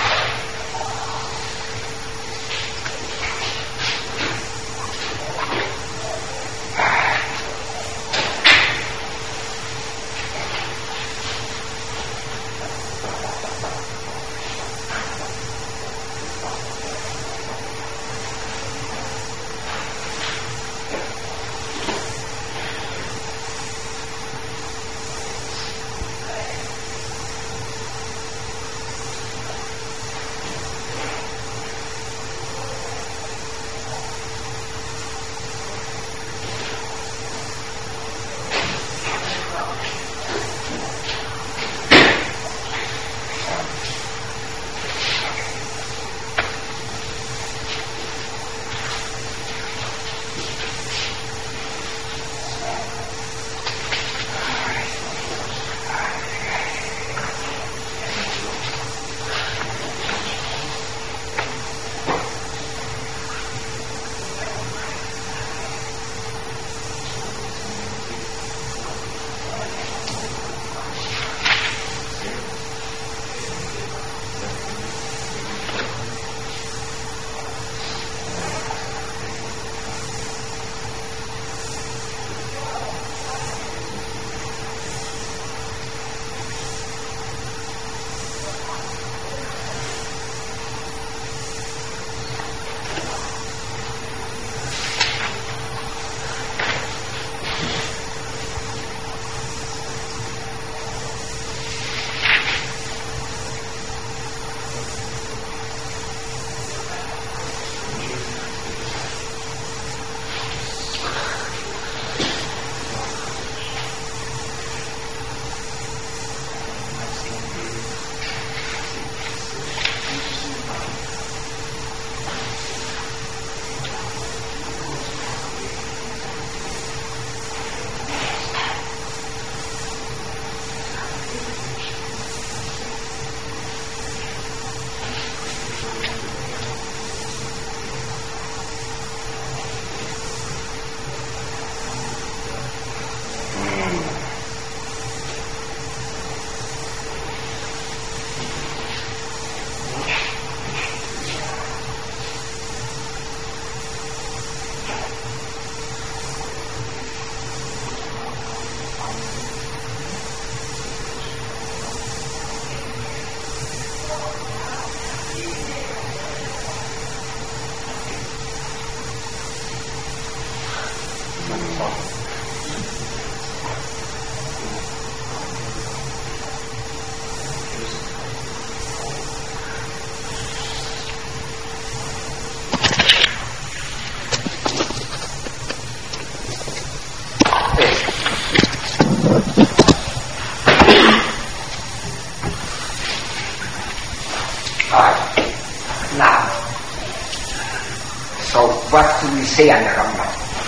say on the Rambam.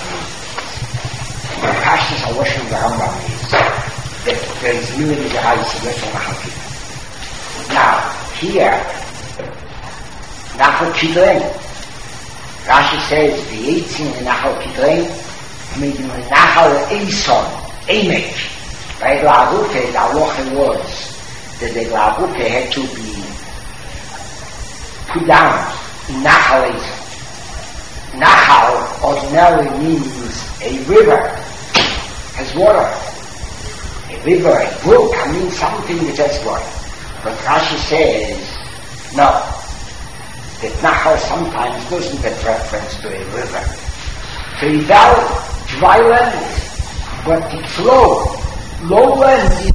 The Pashtus Haloshon of the Rambam is that there is limited eyes to let on the Halkid. Now, here, Nachal Kidren, Rashi says, the eighteen in Nachal Kidren, made in Nachal Eison, Emek. By Glavuke, the halacha was that the Glavuke had to be put down in Nachal Eison. Nachal ordinarily means a river, has water. A river, a brook, I mean something that has water. But Rashi says, no, that Nachal sometimes doesn't have reference to a river. To a valley, dry land, but it flows. Lowland is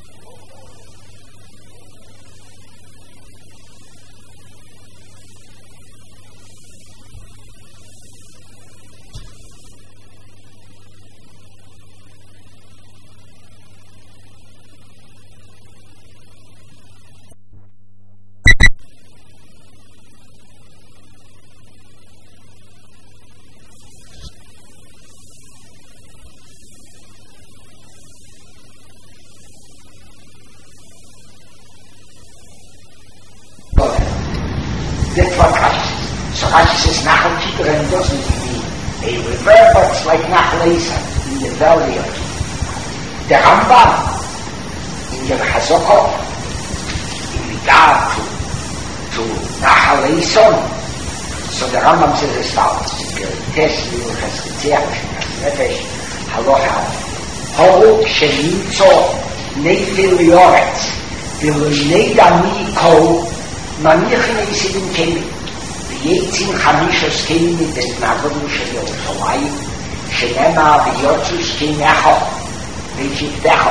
that's what Rashi says. So Rashi says Nachal Kidron doesn't mean a river, but it's like Nachal Eison in the valley of Kidron. The Rambam in the Chazokah, in regard to, to Nachal Eison, so the Rambam says as follows: Tes Liluchas Ketziach Nefesh Halocha Ho Shenitzo Nefil Yoretz V'Leineda Miko Manichne Isidim Kelim, V'Yetzim Chamishos Kelim Midet Navonu Shel Yerushalayim, Shenema V'Yotzus Kemecho, V'Yikdecho.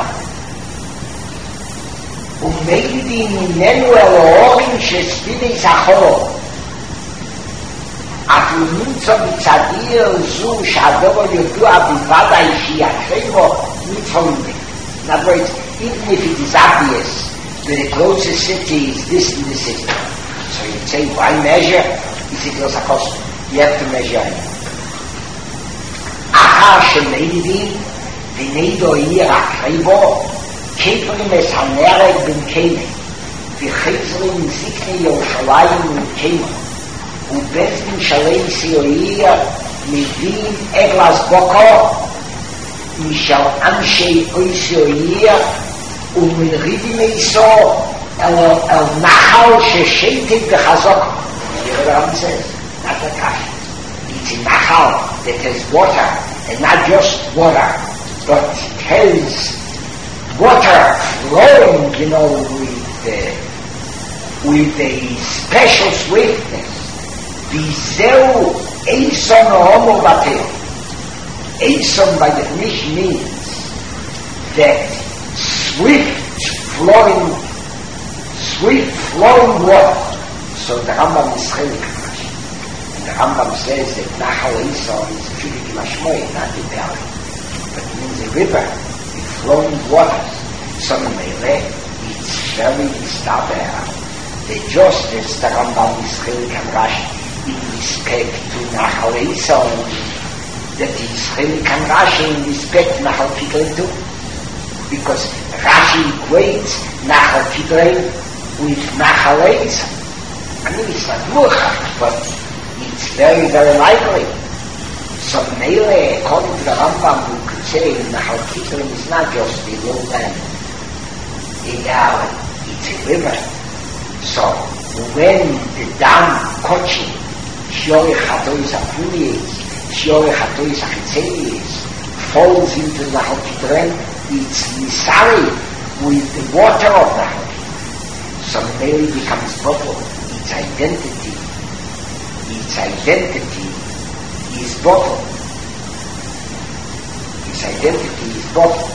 Umeidi Mimenu Elohim Shespidei Zachoro, Afu Nitzo Mitzadir Zu Shadoro Yodua Bivada Yishiachrevo Mitzvah. In other words, even if it is obvious the closest city is this in the city. So you'd say, why measure? Is it was a cost? You have to measure it. Achar shemeidin, v'neido ir akreibo, keprim es hanereg ben kemen, v'chizrim zikne Yerushalayim ben kemen, u'bezin shalei siyoir, mivin eglas boko, mishal anshei oisioir, ומן ריבים איסו אל נחל ששייטת בחזוק. You know what I'm saying? Not a kash. It's a nachal that has water, and not just water, but it has water flowing, you know, with, uh, with a special swiftness. V'zeu eison homo batel. Eison by definition means that swift flowing, swift flowing water. So the Rambam is chelik Rashi. And the Rambam says that Nachal Eison is purely mashmoy, not the valley, but it means a river with flowing waters. So it's very staber. The justice the Rambam is chelik Rashi in respect to Nachal Eison, that is chelik Rashi in respect to Nachal Kidron too. Because Rashi equates Nachal Kidron with Nachal Eison. I mean, it's not Murchak, but it's very, very likely. So Mele, according to the Rambam, we could say Nachal Kidron is not just a lowland, a valley, it's a river. So when the dam Kochi, Shiori Chatois Afunies, Shiori Chatois Achitzelies, falls into Nachal Kidron, it's misari with the water of Nachal. So Mele becomes bottle. Its identity, its identity is bottle. Its identity is bottle.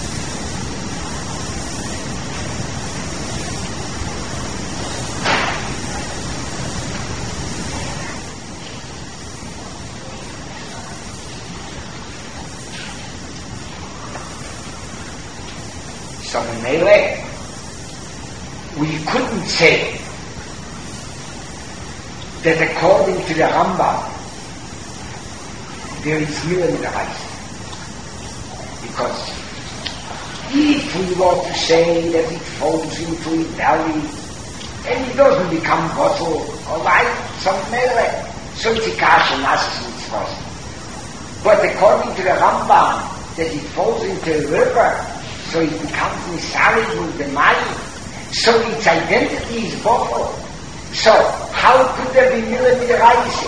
So Mele, we couldn't say that according to the Rambam, there is Mila in the Reis. Because if we want to say that it falls into a valley and it doesn't become bottle or light, some mele, so it's a kash and nasis mitzvahs. But according to the Rambam, that it falls into a river, so it becomes nisari with the money, so its identity is bottle. So how could there be mila midaraisa?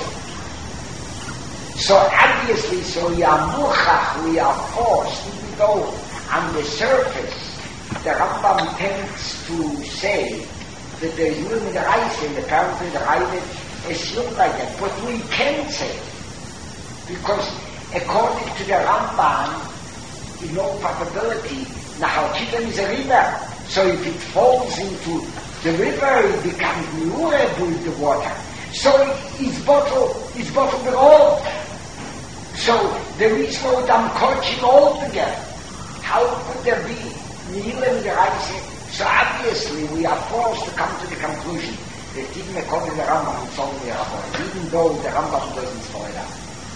So obviously, so we are muchach, we are forced, even though on the surface, the Rambam tends to say that there is mila midaraisa, and apparently the Ravid assumed like that. But we can't say it, because according to the Rambam, in no probability, Nahal Kitan is a river. So if it falls into the river, it becomes miureb with the water. So it's bottled, it's bottled at all. So there is no dam koching altogether. How could there be Nihila in the Reise? So obviously we are forced to come to the conclusion that even according to the Rambam, it's only a Rambam, even though the Rambam doesn't spell it out.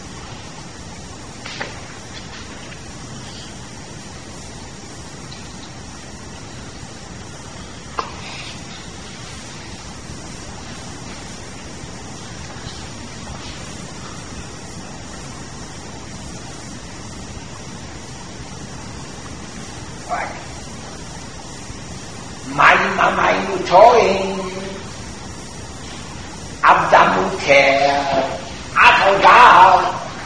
Mayim amayim utoim abdamuter afalgal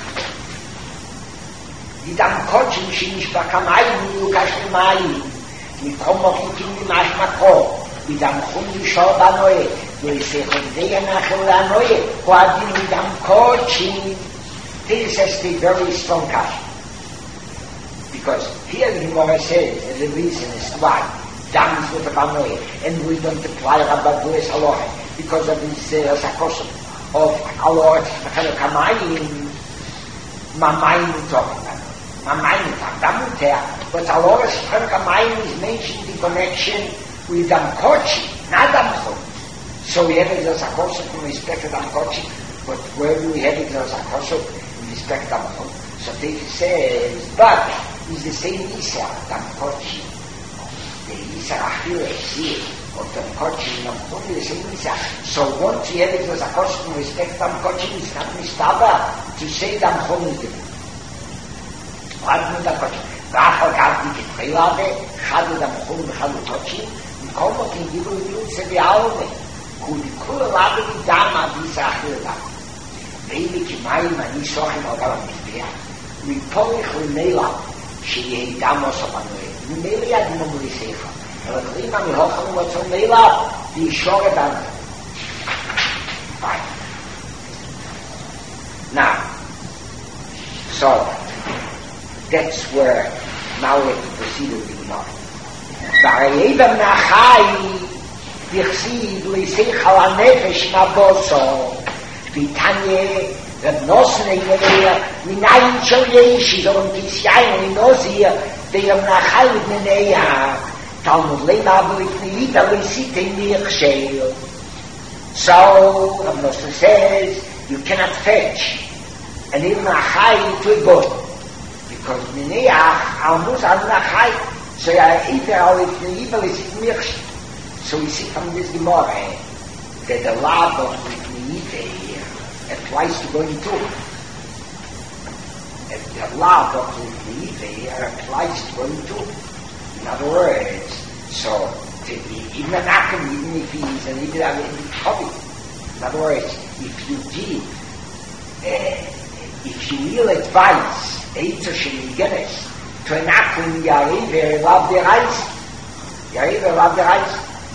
didam kochim shinish bakamayim yukashim mayim mikomok ikim dimashmako didam chum yishor banoe yoisechot deyanachel lanoe koadim didam kochim. This has to be very strong kasha, because here the Gemara says that the reason is why dams with the Banoe, and we don't apply Rabbadu's Aloha because of this uh, Sakosim of Aloha Kamayim, Mamayim talking about Mamayim Damutea, but Aloha Kamayim is mentioned in connection with Dam Kochi, not Dam Chol. So we have it as a Sakosim in respect to Dam Kochi, but where do we have it as a Sakosim in respect to Dam Chol? So they says, but it's the same Isa, Dam Kochi. The Isa Achille here, or Dam Kochi, not only the same Isa. So once you have it as a Sakosim in respect to Dam Kochi, it's not Mistaba to say Dam Chol is different. What do Dam Kochi? Rachel Gavdi Ketchilade, Chadu Dam Chol, Chadu Kochi, Nikomo can give you the Sevi Alme, Kula Lade Dama, Isa Achille Dam. Maybe Kimayim Ani Sochim Ogalam Mizbeah. We polish Rimela, she Damos of Anoe. Rimela Dimamuri Secha. And the Rima Mihocham was on Mela, the Shore Dan. Fine. Now, so that's where now we have to proceed with the Gemara. V'ayevem Nachai, Yichsiv L'Secha L'Nefesh Naboso, V'Tanye, Reb Nosson Eimereya, Minayin Shel Yeshi, Zolom Kisyayin, Linozir, Deyam Nachai L'Neneya, Talmud Lema V'Lifniyita L'Sitei Mirchel. So, Reb Nosson says, you cannot fetch an Il Nachai to a goat, because Neneya, Almuz Al Nachai, so you are either Al Lifniyita L'Sitei Mirchel. So we see from this Gemara that the law of Lifniyita applies to going to. And the law of the here applies to going to. In other words, so to be even an atom, even if he is an even a hobby. In other words, if you give, uh, if you will advise Eitzer Shemigenes to an atom, Yariver love the rice, Yariver love the rice.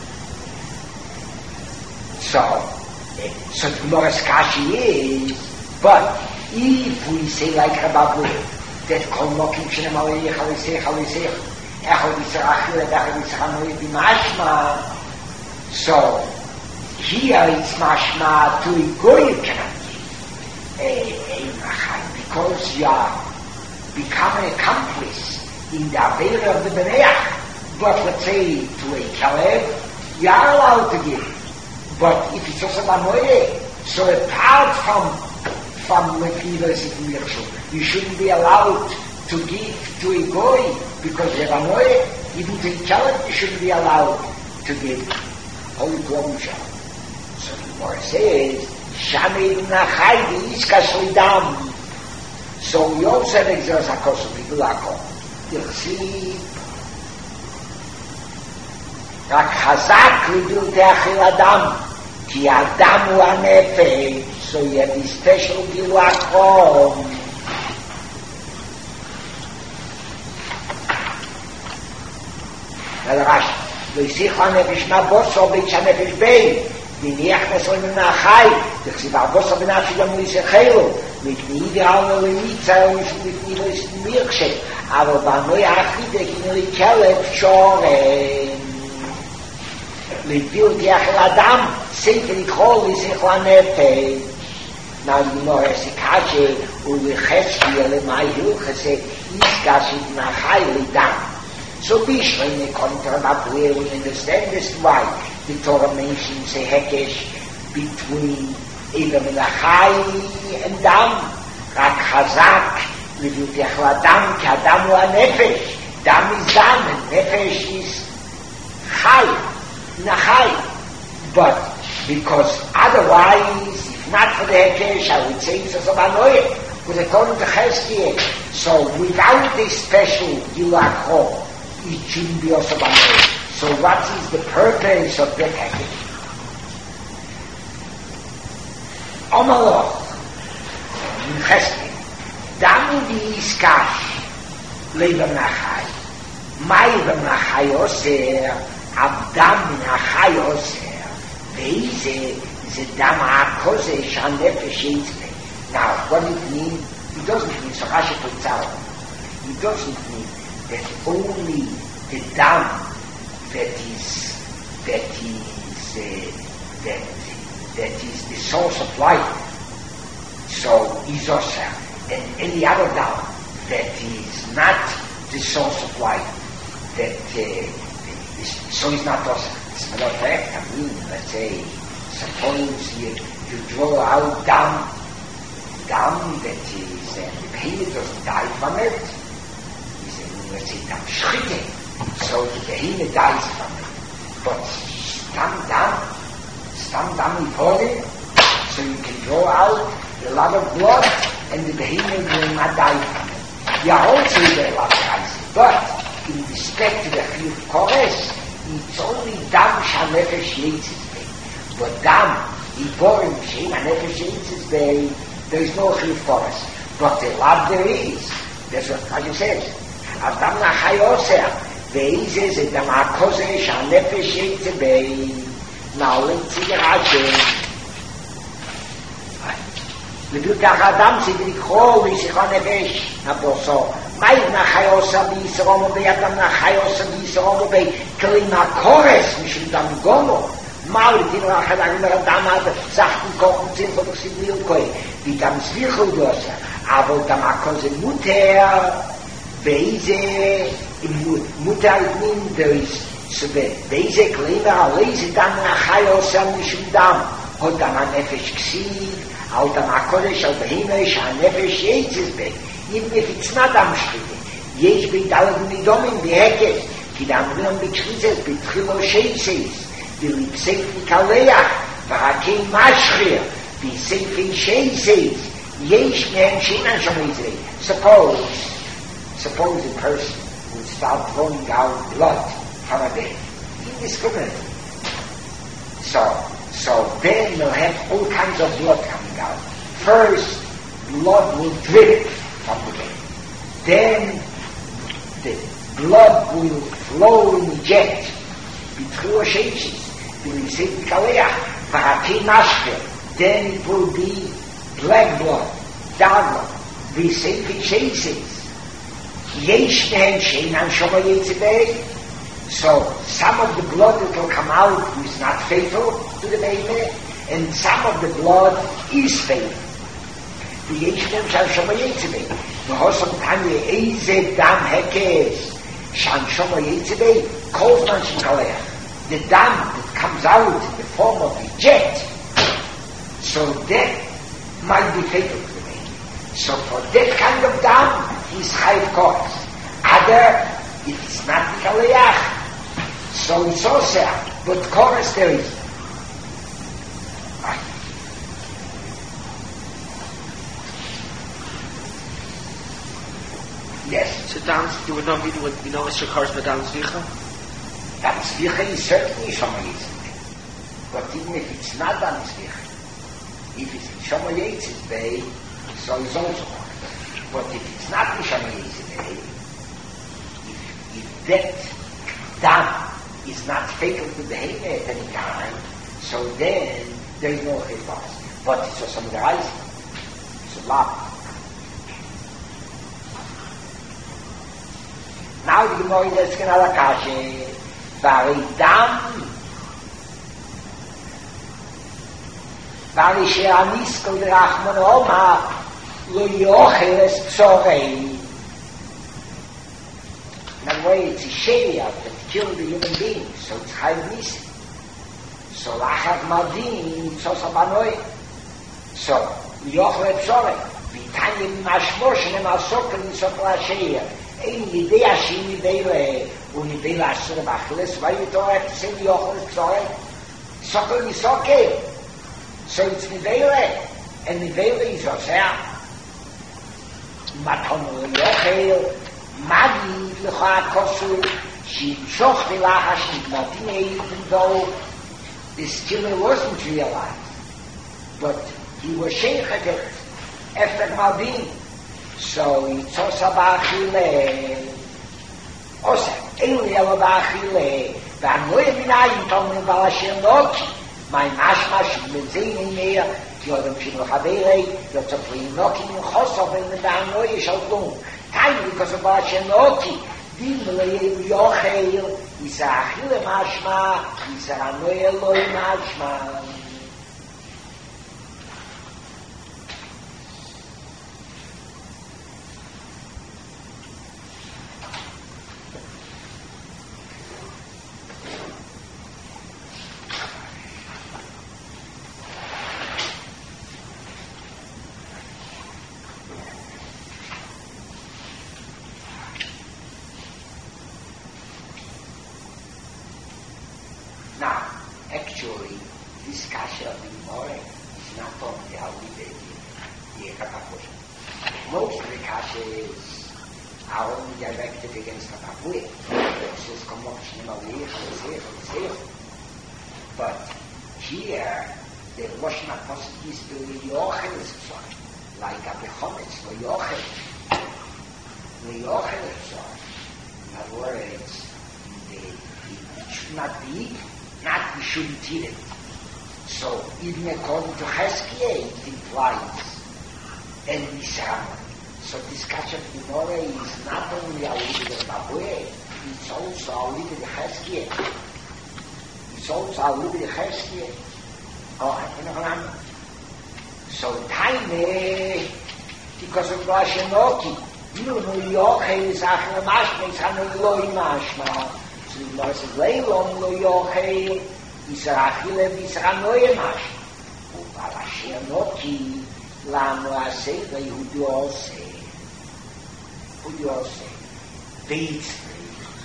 So, So the Gemara's Kashi is, but if we say like Rabbabu, that Kol Mokim Shenem Alei Chalisech Chalisech, Echol Yitzhak Achille, Echol Yitzhak Anoe B'Mashma, so here it's Mashma to a Goy you cannot give, because you are becoming an accomplice in the Avera of the Beneach, but let's say to a Caleb, you are allowed to give. But if it's also Manoye, so apart from from Lefilas in Mirshul. You shouldn't be allowed to give to a goy because you're a noy. Even to each other, you shouldn't be allowed to give holy closure. So the Gemara says, Shamid nachai v'iskas lidam. So Yosef exerts hakosu b'gulako. You'll see רק חזק לדור תאכיל אדם, כי האדם הוא הנפש, so you have this special גילוח home. ולרש, לא יסיך הנפש מהבוסו בית שהנפש בין, וניח נסוי מן החי, תכסיב הבוסו בנפשי גם הוא יסחלו, לפני ידענו למיצה, ולפני לא יסמירשת, אבל בנוי האחידה, כי נראי כלב שורם. לביאו תיאכל אדם, ספר יתחול לשיחו הנפש. נאמר הסיקאצ'ה ולחסקיה למאי הלכסה, איסקאשית נחי לדם. So Bishra in the contract where we understand this why the Torah mentions a hekesh between Eva Melachai and Dam. Rak Chazak, Leviut Yachla Dam, Ki Adam Hu HaNefesh. Dam is Dam and Nefesh is Chai, Nachai. But because otherwise, if not for the hekesh, I would say it's a Sobanoye, with according to Cheskia. So without this special Gilak Ho, it shouldn't be also banal. So what is the purpose of the package? Omaloch, in Chesed, Damu di Iskash, Leiber Nachai, Maiber Nachai Oser, Abdam Nachai Oser, Veize, Zedam HaKoze, Shanefesh Yitzme. Now, what does it mean? It doesn't mean, so Rashi puts out, it doesn't mean that only the dam that is that is uh, that that is the source of life, so is also, and any other dam that is not the source of life, that uh, is, so is not also. As a matter of fact, I mean, let's say, suppose you you draw out dam dam that is uh, the pain doesn't die from it. Let's say dam shchite, so the behemoth dies from it. But stam dam, stam dam reported, so you can draw out a lot of blood, and the behemoth will not die from it. You also there a lot of guys, but in respect to the field chorus, it's only dam shanefesh yitzis. But dam, iborim shein hanefesh yitzis, there is no field chorus. But the love there is. That's what Rashi says. אדם נחי עושה, ואיזה זה דם הכוזה שהנפש יצא בי נעולים ציגר עשם. לביאות האדם זה לקחו וישיחו נפש הבוסו. מה נחי עושה בישרומו בי, אדם נחי עושה בישרומו בי, כלים הקורס משום דם גומו. מה לתינו אחת, אני אומר, אדם עד זכתי כוחו צינכו וחסידיות כוי, ודם סביחו דוסה, אבל דם הכוזה מותר, Beise mutar min there is sebe beise kleiner alese dann nachher sam mishum dam hot dam nefesh ksiv au dam kodesh au behimish a nefesh yitzes be even if it's not am shchite yesh be dalad mi dom in the heke ki dam dam bichizes bitkhilo sheises di lipsek kalea varakin mashkhir bi seifin sheises yesh men shinan shmoize suppose Suppose a person would start throwing out blood from a bed, indiscriminately. So, so then you'll have all kinds of blood coming out. First, blood will drip from the bed. Then, the blood will flow in jet between sheiches. You will say kalea, varakin mashker. Then it will be black blood, dark blood. We say sheiches. Yesh men sheinan shoma yitzibei. So some of the blood that will come out is not fatal to the baby, and some of the blood is fatal. The yesh men shoma yitzibei. V'hosam tanya eize dam hekes shan shoma yitzibei kovman shkalech. The dam that comes out in the form of a jet, so that might be fatal to the So for that kind of dam, he's chayiv kores. Other, if it's not mikaleach, so it's also, but kores there is. Yes. So dance, you would not be doing, you know, Mister Kores, but dance vicha? Dance vicha is certainly shamayetz. But even if it's not dance vicha, if it's shamayetz bay, so it's also. But if it's not shamayetz bay, if, if that dam is not fatal to the heme at any time, so then there is no chayvas. But it's also some rising. It's a lot. Now the Gemara is asking ala kashe, Vari dam, Vari she'anisko derachman oma, lo yochel es psorei. In other way, it's a sheria that killed the human being, so it's chayv nisi. So lachad madin, it's also banoi. So, yochel es psorei. Vitanya mashmo shenem asokel nisokla sheria. Ein idea shi nivele un nivele asher bachles, why you don't have to say yochel psorei? Sokel nisokel. So it's nivele, and nivele is osea. Maton yochel, magi lecha kosu, she shoch v'lacha shnigmatin, even though this killer wasn't realized, but he was sheikhet after Malbin. So it's also b'achile, also only elo b'achile. V'anoy minayin tomim b'lashem loki. My mashmash b'zein meir ki odem shino chaberei yotzoflim loki in chosov and v'anoy yishalkum. Time because of b'lashem loki. Dim le'yel yochel is achile mashma is anoy eloi mashma. Now, actually, this kasha of the Gemara is not only how we did the Ekapapush. Most of the kashas are only directed against the Papuy. This is commotion in But here, the Rosh Hashanah is the Yochel Tzor, like a Bechometz, the Yochel. The Yochel Tzor. In other words, it should not be not we shouldn't eat it. So, even according to Cheskia, it implies and Nisram. So, this Kasha Gemara is not only a little bit of Babueh, it's also a little bit of Cheskia. It's also a little bit of Cheskia. Oh, I don't know. So, time, because of Rosh Enoki, you know, Yochel is Achel Mashma, it's Hanoi Loi Mashma. So the Gemara says, Leilom lo yochel, Yisar achile v'yisar anoye mash. Uval asher noki, lano aseh, ve'yudu oseh. Yudu oseh. Veitzri.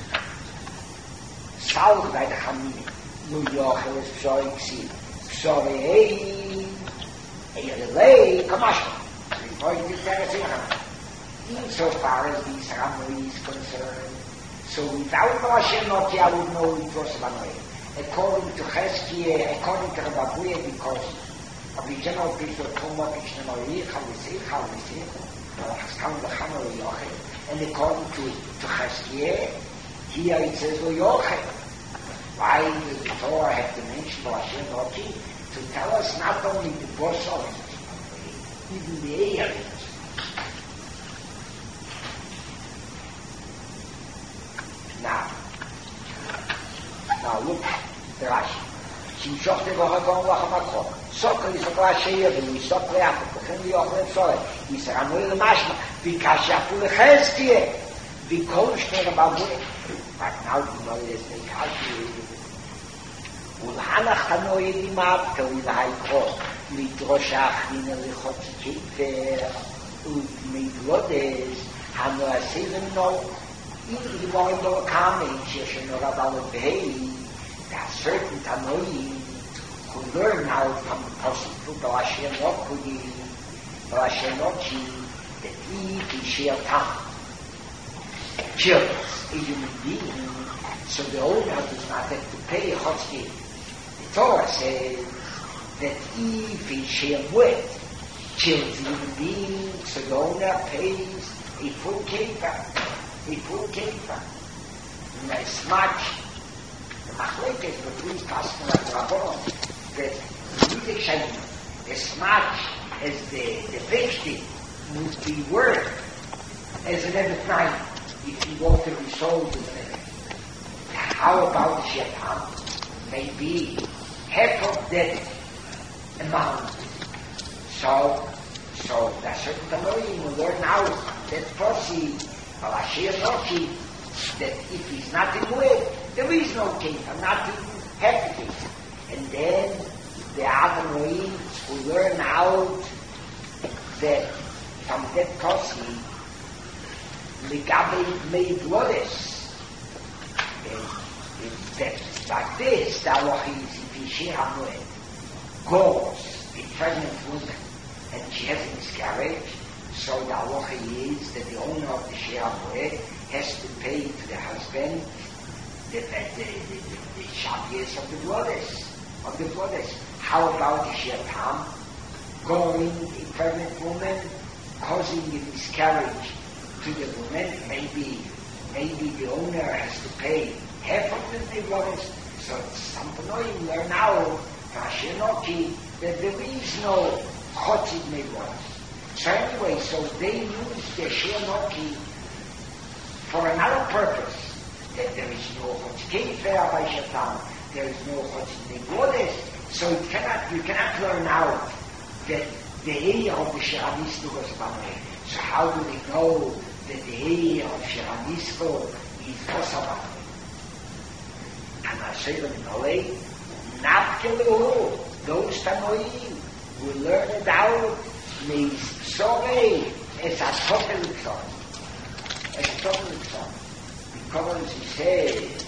Salch bei der Chamine. Lo yochel es psorei ksir. Psorei, eirelei, kamashma. So the point is there is in insofar as the Yisar anoye is concerned, so without Hashem not I would know it was Lanoy. According to Cheskia, according to Rababuya, because of the general picture of Toma, Kishnamari, Chavisi, Chavisi, Haskam, Lachama, Yochel, and according to, to Cheskia, here it says Yochel. Why does the Torah have to mention Hashem Noki? To tell us not only the Borsal, even the air. Now, now look, the Rashi. Shimshok te v'chakon v'chamakom. Sokol yisokol ha'sheir v'lu yisokol ha'apot. V'chen v'yochel ha'psorei. Yisar ha'noy l'mashma. V'kash ha'pu l'chestie. V'kol shner ha'bavuy. But now you know there's no kashi. Ulhanach ha'noy yedimav. K'li l'ha'ikos. L'idrosh ha'achina l'chotzi kefer. und mit Lodes haben wir sieben noch in die Woche noch kamen, hier schon noch about Behei, that certain Tanoi who learn out from the possible Balashenokudi, Balashenochi, that he is share time. Children, a human being, so the owner does not have to pay Chotzki. The Torah says that if he share with kills a human being, so the owner pays a full kefer, a full kefer. And as much, the Machlekes between Kasper and Rabban, that music shayim, as much as the, the victim would be worth as an every time if he were to be sold as an every. How about the Shetam? Maybe half of that amount. So, so that's certain Tanoim will learn out that Posi, Balashir Noki, that if he's not in way, there is no king, I'm not even happy. And then the other Noim will learn out that from that Posi, Ligabe made Lodes. That like this, the Allah is if he share Hamlet, goes, a pregnant woman, and she has a miscarriage, so the halacha is that the owner of the share has to pay to the husband the the the the, the shabbos of the blooders, of the blooders. How about the share tam? Going a pregnant woman, causing a miscarriage to the woman, maybe maybe the owner has to pay half of the blooders. So some Panoim learn now, Rashenoki, that there is no Chotzid Mevoras. So anyway, so they use the Shenoki for another purpose, that there is no Chotzid Kefer by Shatan, there is no Chotzid Mevoras, so it cannot, you cannot learn out that the area of the Shiranisko was Bameh. So how do they know that the area of Shiranisko is Kosabameh? And I say them in a way, not kill those Tanoim will learn it out, means sorry, as a total son. As a total son. Because he says,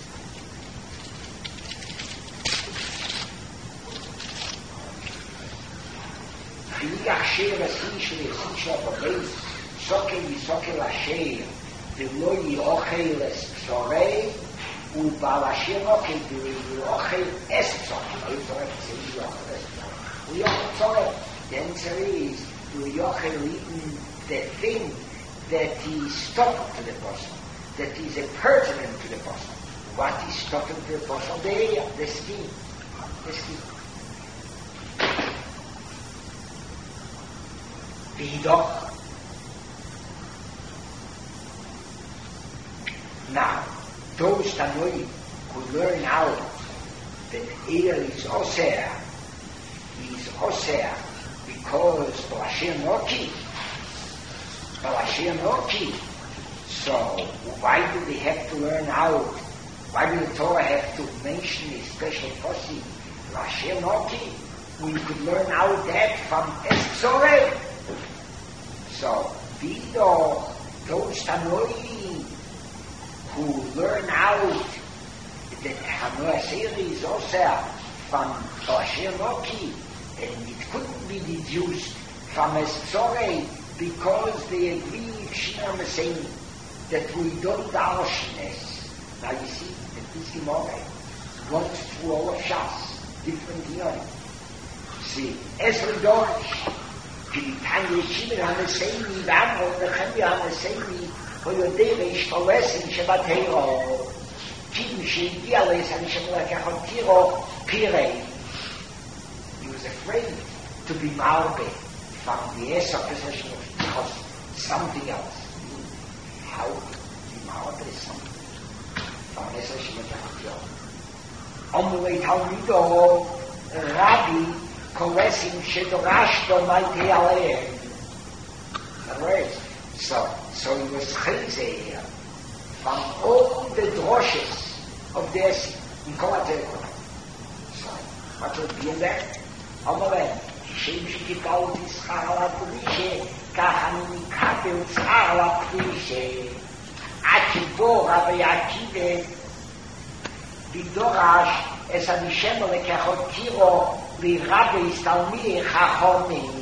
Chiliach Sheir Asishri Asishra Babei, Sokel Yisokel Asher, V'lo Yochel Es Sorei, ובעל השיר אוכל, ואוכל עשר צורך, לא יצורף את זה, הוא יאכל עשר צורך. הוא יאכל צורך. The answer is, הוא יאכל eaten the thing that is stuck to the person, that is a pertinent to the person. What is stuck to the person? The area, the skin. The skin. V'hidoch. Now, those Tanoim who learn out that ear is Osir, is Osir because Balashir Noki, Balashir Noki. So why do they have to learn out? Why do the Torah have to mention a special posse, Balashir Noki? We could learn out that from Estzore. So Vido, those Tanoim who learn out that Hanoah Seiri is also from Balashir Noki, and it couldn't be deduced from Estzore because they agree with Shina Maseni that we don't Darshnes. Now you see that this Gemara went through all of Shas, different theories. See, Ezra Dorsh, Tanya Shimon HaMaseni, Vamro, Nechemia HaMaseni, ויודע להשתולס עם שבתירו, כי שהגיע לעשן שמלקח על תירו פירי. He was afraid to be marbe from the Esau possession of because something else. How to be marbe something from Esau שמלקח על תירו. אומרי תלמידו, רבי, כולסים שדורשתו מלכי עליהם. In other words, So, so he was chayzeh from all the droshes of this in Kolateko. So, what would be in that? Amaran, Shem Shikikaut is Chalakulishe, ככה אני מקבל צער לפרישה, עד שבו רבי עקיבא בדורש את הנשמה לקחות קירו לרבי תלמידי חכמים.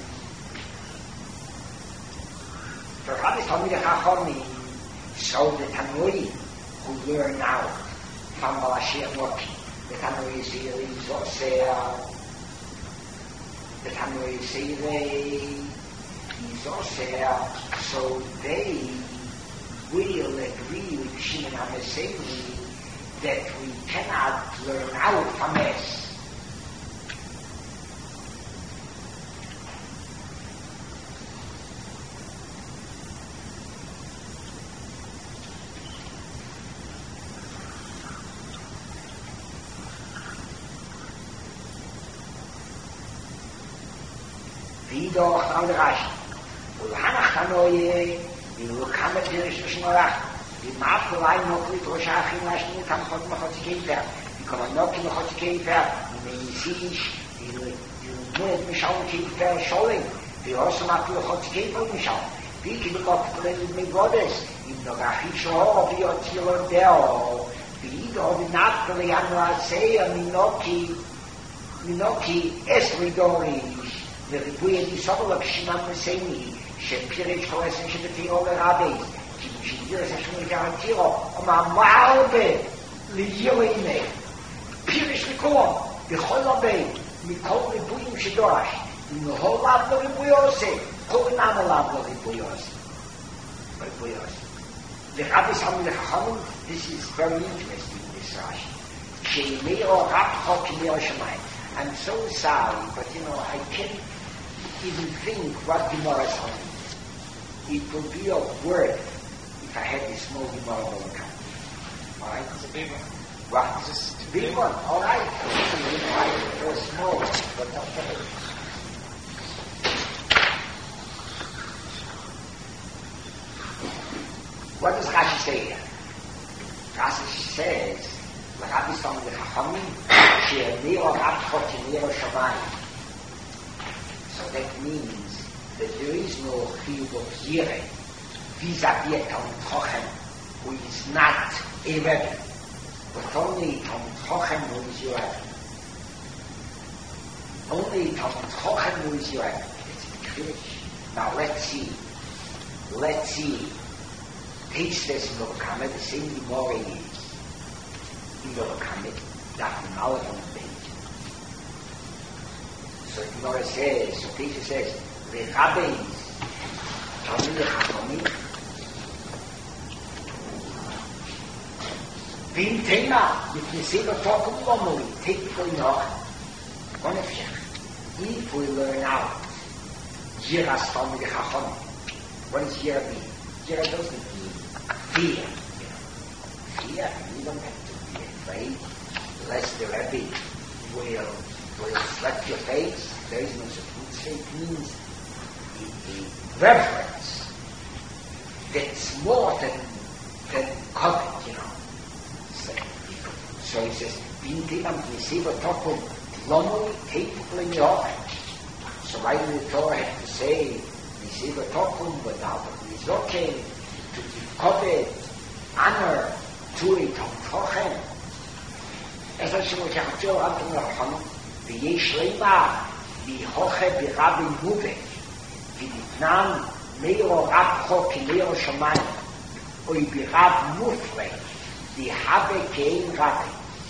For Rabbi Talmidei Chachamim, so the Tanoi who learn out from Mashiach Moki, the Tanoi Ziri Zosea, the Tanoi Ziri Zosea, so they will agree with Shimon HaMeseri that we cannot learn out from us. Doch an der Rasch. Und Hanach Tanoye, die Lukam mit der Schnurach, die Maflein noch mit Roshach in Naschen kann von Machotikefer. Die kommen noch in Machotikefer, die Medizinisch, die Mund mit Schaukefer Scholling, die Osmat Machotikefer mit Schau. Wie kann Gott mit Gottes in der Rachicho wie Otilo Deo. Wie doch die Nacht der Januar sehr Minoki Minoki Esridorisch. וריבוי ידיסובו לקשימן מסייני, שפירש חולסן שבתיאו לרבי, כי שדיר ששמי גרנטירו, ומאמר בה לירו הנה, פירש לקום, בכל רבי, מכל ריבויים שדורש, ומהול לאו לריבוי עושה, כל אינם לאו לריבוי עושה. ריבוי עושה. לרבי תלמידי חכמים, this is very interesting, this Rashi. שאימרו רב חוק כמיר השמיים. I'm so sorry, but you know, I can't even think what Gemara is on. It would be a word if I had this small Gemara all the time. Alright? It's a big one. What? It's just a big one. Alright. Or small, but not very. What does Rashi say here? Rashi says, Rabbi Talmidei Chachamim, she'emiro rab chotimiro shamayim. So that means that there is no chiyuv of yireh vis-a-vis a Talmid Chochem who is not a Rebbe, but only Talmid Chochem who is your Rebbe. Only Talmid Chochem who is your Rebbe. It's Kiddush. Now let's see. Let's see. Taste this in the Kamet, the same Gemara is. In the Kamet, that knowledge on the page. So the Gemara says, so Taste says, the rabbis, Talmidei Chachamim, Vim Tema, mit Neseva Tokum Lomoli, take for Noach, one of you. If we learn out, Yiras Talmidei Chachamim, what does Yira mean? Yira doesn't mean fear. Fear, you don't have to be afraid, lest the Rebbe will, will slap your face. There is no such thing. It means the, the reverence that's more than, than covet, you know. So, so he says, Bintimam Niseva Tokum Lomoli capable in your heart. So why do the Torah have to say Niseva Tokum without Nizoke to give covet, honor to a Tomchochem? As I say, what I feel unto the Rahman, the Yesh Leima, the Hoche Birabi Mubek, the Nitnan, Meiro Rabcho Kineo Shamayim, or Birab Mufre, the Habe Kein Rabbi.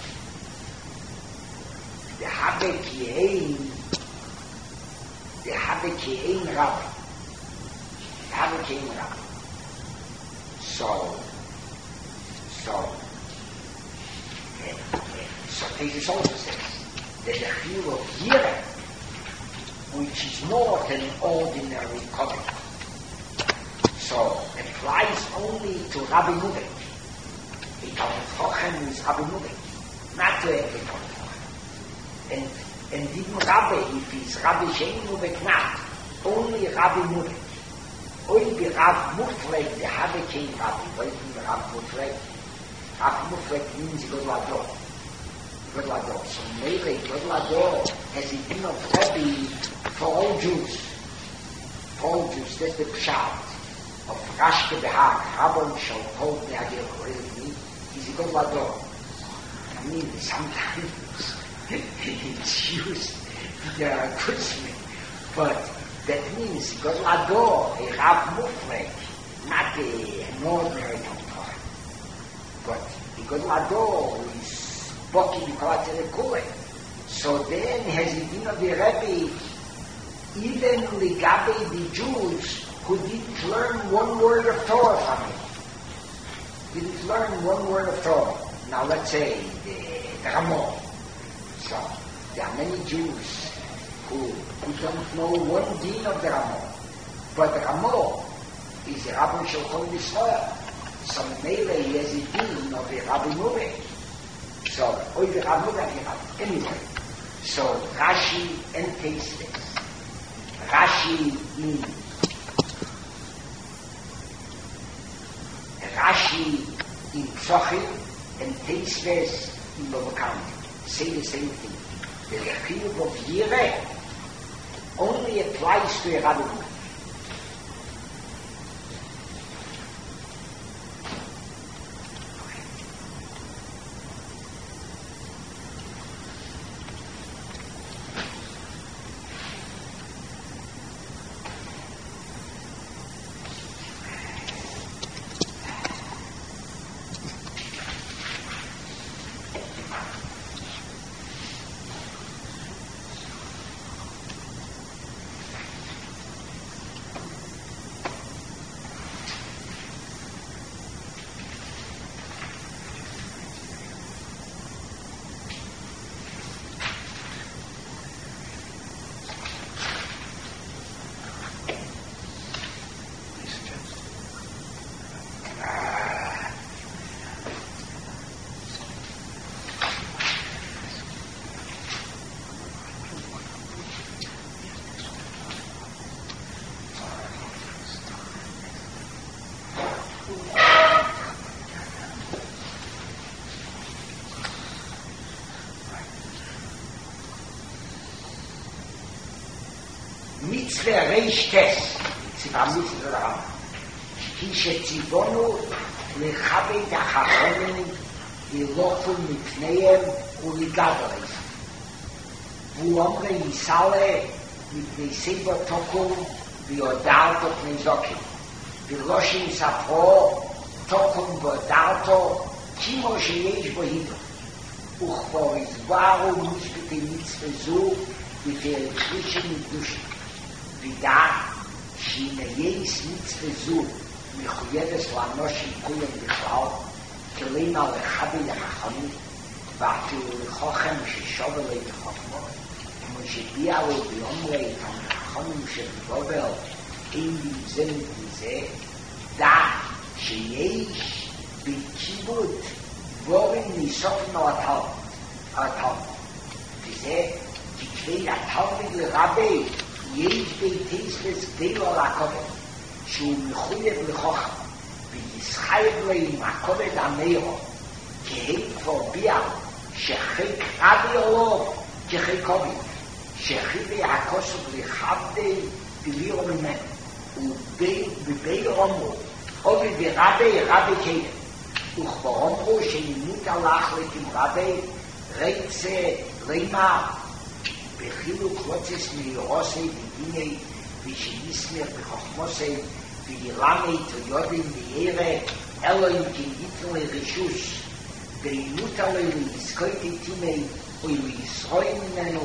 The Habe Kein, the Habe Kein Rabbi. The Habe Kein Rabbi. So, so, okay, okay. So this also says that the Chiyuv of Yireh, which is more than ordinary covet, so applies only to Rabbi Mubek. A Talmid Chochem is Rabbi Mubek, not to every Talmid Chochem. And and even Rabbi, if he's Rabbi Shein Mubek, not only Rabbi Mubek. Only be Rav Mufrek, the Habe Kein Rabbi. What is the Rav Mufrek? Rav Mufrek means God Lador. God Lador. So maybe God Lador has a din of Rebbe for all Jews. told you, that's the pshat of Rashke Behag, Rabban shall hold the Agir Chorev, is a good lador. I mean, sometimes it's used, there are Kutzmi, but that means God lador, a Rav Mufrek, not a, an ordinary Tomtor. But the God lador is Boki Bikolat Rekule. So then has it been of the Rebbe, even Ligabe the Jews who didn't learn one word of Torah from him. Didn't learn one word of Torah. Now let's say the, the Ramon. So there are many Jews who, who don't know one din of the Ramon. But the Ramon is a Rabbi Shalchon Yisrael. So Mele he has a din of the Rabbi Nubeh. So, or the Rabbi Nubeh, anyway. So Rashi and Teisves. Rashi in Rashi in Psochim and Teisves in Lovakamim. Say the same thing. The Chiyuv of Yireh only applies to a Rabbi. Mitzvah Reish Tes, Tzivam Mitzvah Ram, Ki Shetzivonu Lechabed HaChachonim V'lochu Mipneihem U'Ligadol V'omre Yisale Mipnei Seiva Tokum V'Odalto Pnei Zokim V'Loshin Safro Tokum V'Odalto Kimo Sheyesh Bohido Uchbo Izbaru Mishpete Mitzvah Zu V'Terechishim Midushim Vida, Shineyeis Mitzvah Zu, Mechuyeves Lanoshim Kuyem Bichlal, Kelima Lechabi Lechachami, Vatu Lechochem Sheshovel Lechachmo, Moshebialu Biomle Tam Lechachomim Shebibobel, Ein Bimzim Bimzeh, Da, Sheyeis Bikibut, Vorim Nisofim Alatal, Alatal, Bimzeh, Tikvei Atalmid Lerabei, יש ביתיסלס גדלו על הכובד, שהוא מחויב לכוחם, וישחייב להם הכובד המאירו, כי הם כבר ביאר, שחיק רבי עולוב, כחיק עובי, שחיבי הכוסף לחבדי בלירו ממנו, ובבי אומרו, עובי ורבי רבי קדם, וכבר אומרו שנימות הלך לכם רבי, רצה לימה, בחילוק רוצס מיורוסי ודיני ושיסמר בחוכמוסי וילמי תויודים וירא אלוהים כניתנו לרשוש ואימות עלי להזכויתי תימי ולישרוי ממנו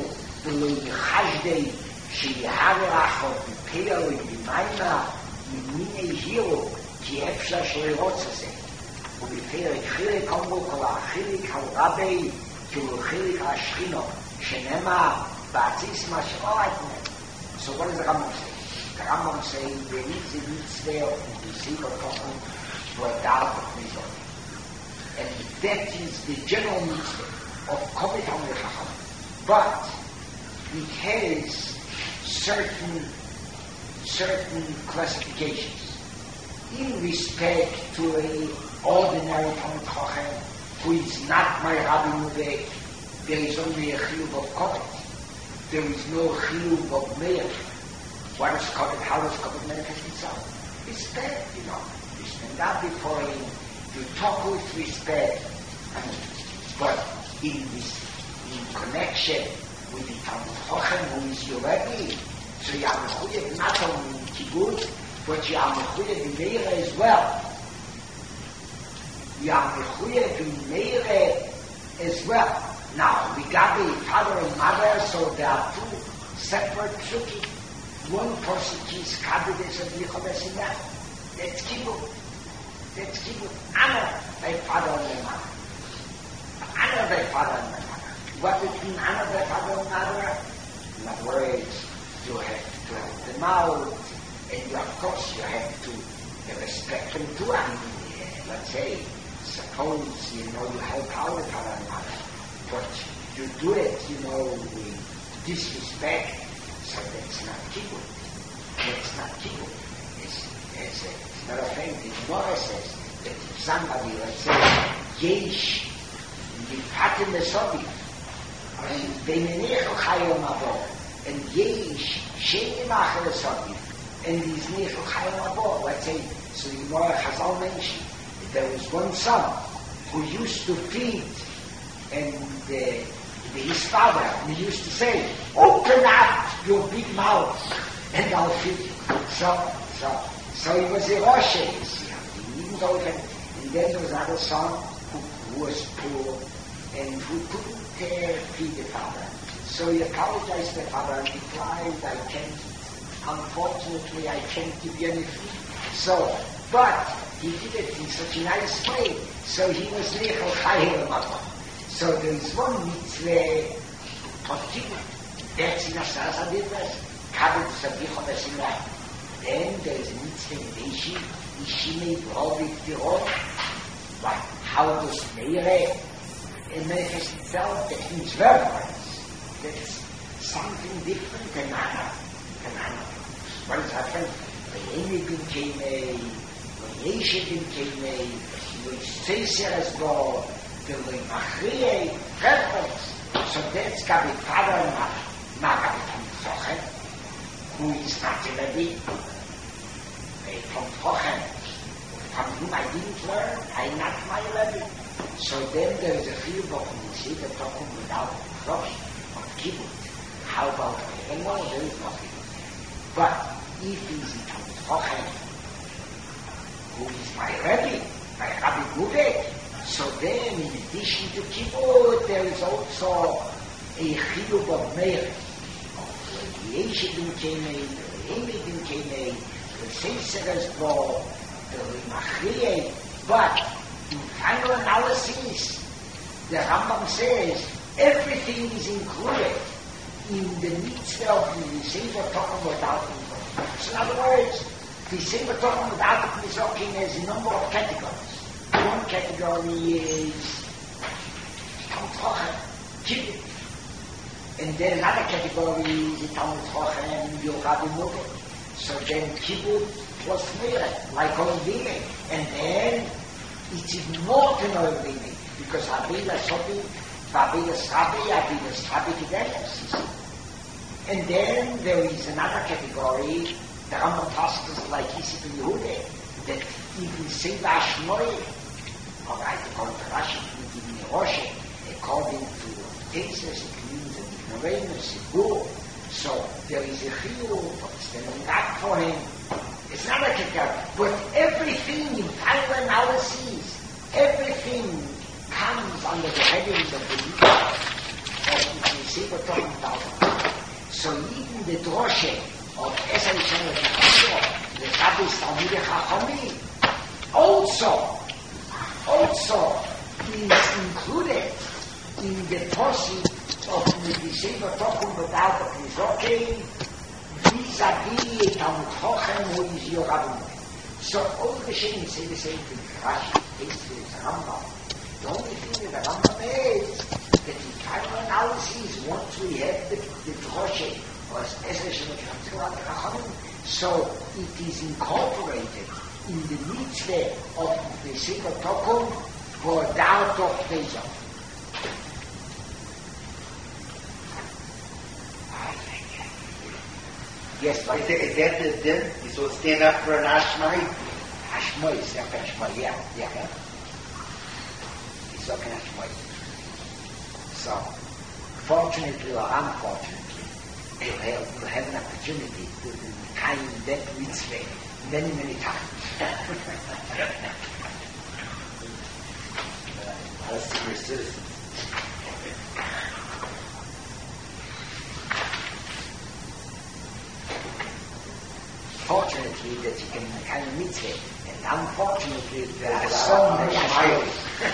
ולחשדי שיהר אחו בפיה ובמיימה ממיני הירו כי אפשר שלרוץ הזה ובפרק חילק אמרו כל החילק הרבי כאילו חילק השכינו שנאמר Ba'atzis Mash'o'atne. So what does the Rambam say? The Rambam saying there is a mitzvah in the Sefer Tochum for a doubt of Mizot. And that is the general mitzvah of Kovet HaMechacham. But it has certain certain classifications. In respect to an ordinary Talmid Chacham who is not my Rabbi Nubeh, there is only a chiyuv of Kovet. There is no chiyuv of meir. What is covered, how does covered manifest itself? Respect, you know. You stand up before him, you talk with respect, but in this, in connection with the Talmud Chochem, who is your Rebbe, so you are mechuyev not only in kibbutz, but you are mechuyev in Meira as well. You are mechuyev in Meira as well. Now, regarding father and mother, so there are two separate psukim. One person is kabbalists of Yichodesinah. That's kibbutz. That's kibbutz. Honor thy father and thy mother. Honor thy father and thy mother. What does it mean, honor thy father and mother? In other words, you have to have the mouth, and you, of course you have to uh, respect them too. I mean, uh, let's say, suppose, you know, you help out the father and mother, but you do it, you know, with disrespect, so that's not kibbutz. That's not kibbutz. It's, it's, it's not a thing. The Gemara says that if somebody, let's say, yesh, yifatim esobi, and beinenecho chayom abo, and yesh, shenim achel esobi, and these necho chayom abo, let's say, so the Gemara Chazal mentioned that there was one son who used to feed, and the his father, and he used to say, open up your big mouth and I'll feed you. So, so, so he was a Rosh, you see, he didn't open. And then there was another son who, who was poor and who couldn't uh, feed the father. So he apologized to the father and replied, I can't, unfortunately, I can't give you any food. So, but he did it in such a nice way. So he was Nechel Chayil Makom. So there is one mitzvah of kibbutz. That's in Asas HaDivros. Kabbalah Sabicha Besinah. Then there is a mitzvah in Ishi. Ishi made Robi Tirot. But how does Meire manifest itself? That means reverence. That's something different than Anna. Than Anna. What is happening? When Amy bin Kemei, when Yeshe bin Kemei, when Tzeser has gone, the Machriye reference. So that's Gabi father and mother. Not Gabi from Tzochen, who is not a Rebbe. From Tzochen, from whom I didn't learn, I'm not my Rebbe. So then there is a field of Nisita talking without Rosh, of Kibbutz. How about anyone? There is nothing. But if he's from Tzochen, who is my Rebbe, my Rabbi Gubek, so then, in addition to kibbutz, there is also a chiyuv of meir, of the Yeshe bin Kemei, the Amy bin Kemei, the Seiseres Bo, the Machriye. But in final analysis, the Rambam says everything is included in the mitzvah of the Sefer Tochen without Nizokin. So in other words, the Sefer Tochen without Nizokin has a number of categories. One category is Talmud Chochem, kibbutz. And then another category is Talmud Chochem, Yochad U'Mugad. So then kibbutz plus Meireh, like Oil Bimei. And then it's even more than Oil Bimei, because Abila Sobi, Abila Sabi, Abila Sabi Kideles. And then there is another category, the Rambam Taskas like Yisip and Yehuda, that even Seba Shmoy, all right, according to Rashi, it means Rosh, according to Tesis, it means an ignoramus, a bull. So there is a chiyuv of standing up for him. It's not like a category, but everything in final analysis, everything comes under the headings of the Yitzhak, of the Sefer Tochen Talmud. So even the droshe of Esai Shem Lechatzo, the Rabbi Talmidei Chachamim, also, also is included in the portion of the Sefer Tochen without the Nizokin, vis-a-vis Talmud Chochem, who is your Rabbi. So all the Shem say the same thing. Rashi, Tesis, Rambam. The only thing that the Rambam is that in final analysis, once we have the, the droshe, so it is incorporated in the mitzvah of the Sefer Tochen for doubt of Pesach. Yes, Is that, is that the din? You supposed to stand up for an ashmai? Ashmoy, is that Ashmoy, yeah, yeah. yeah. It's okay, Ashmoy. So, fortunately or unfortunately, you'll have, you'll have an opportunity to do kind of that mitzvah many, many times. As senior citizens. Fortunately, that you can kind of mitzvah, and unfortunately, there are so many Ashmoy.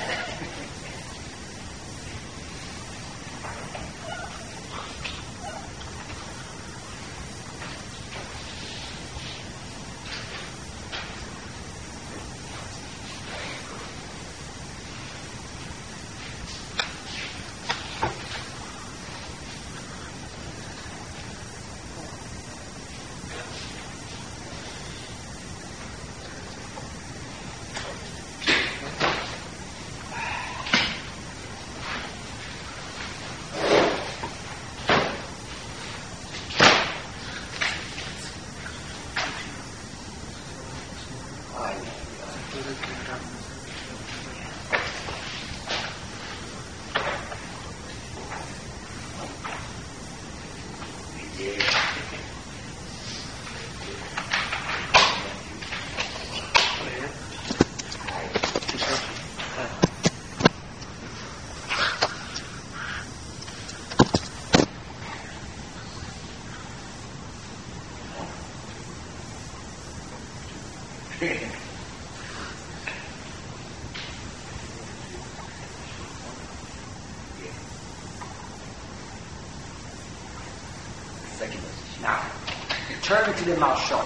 Now, turn to the Marshal.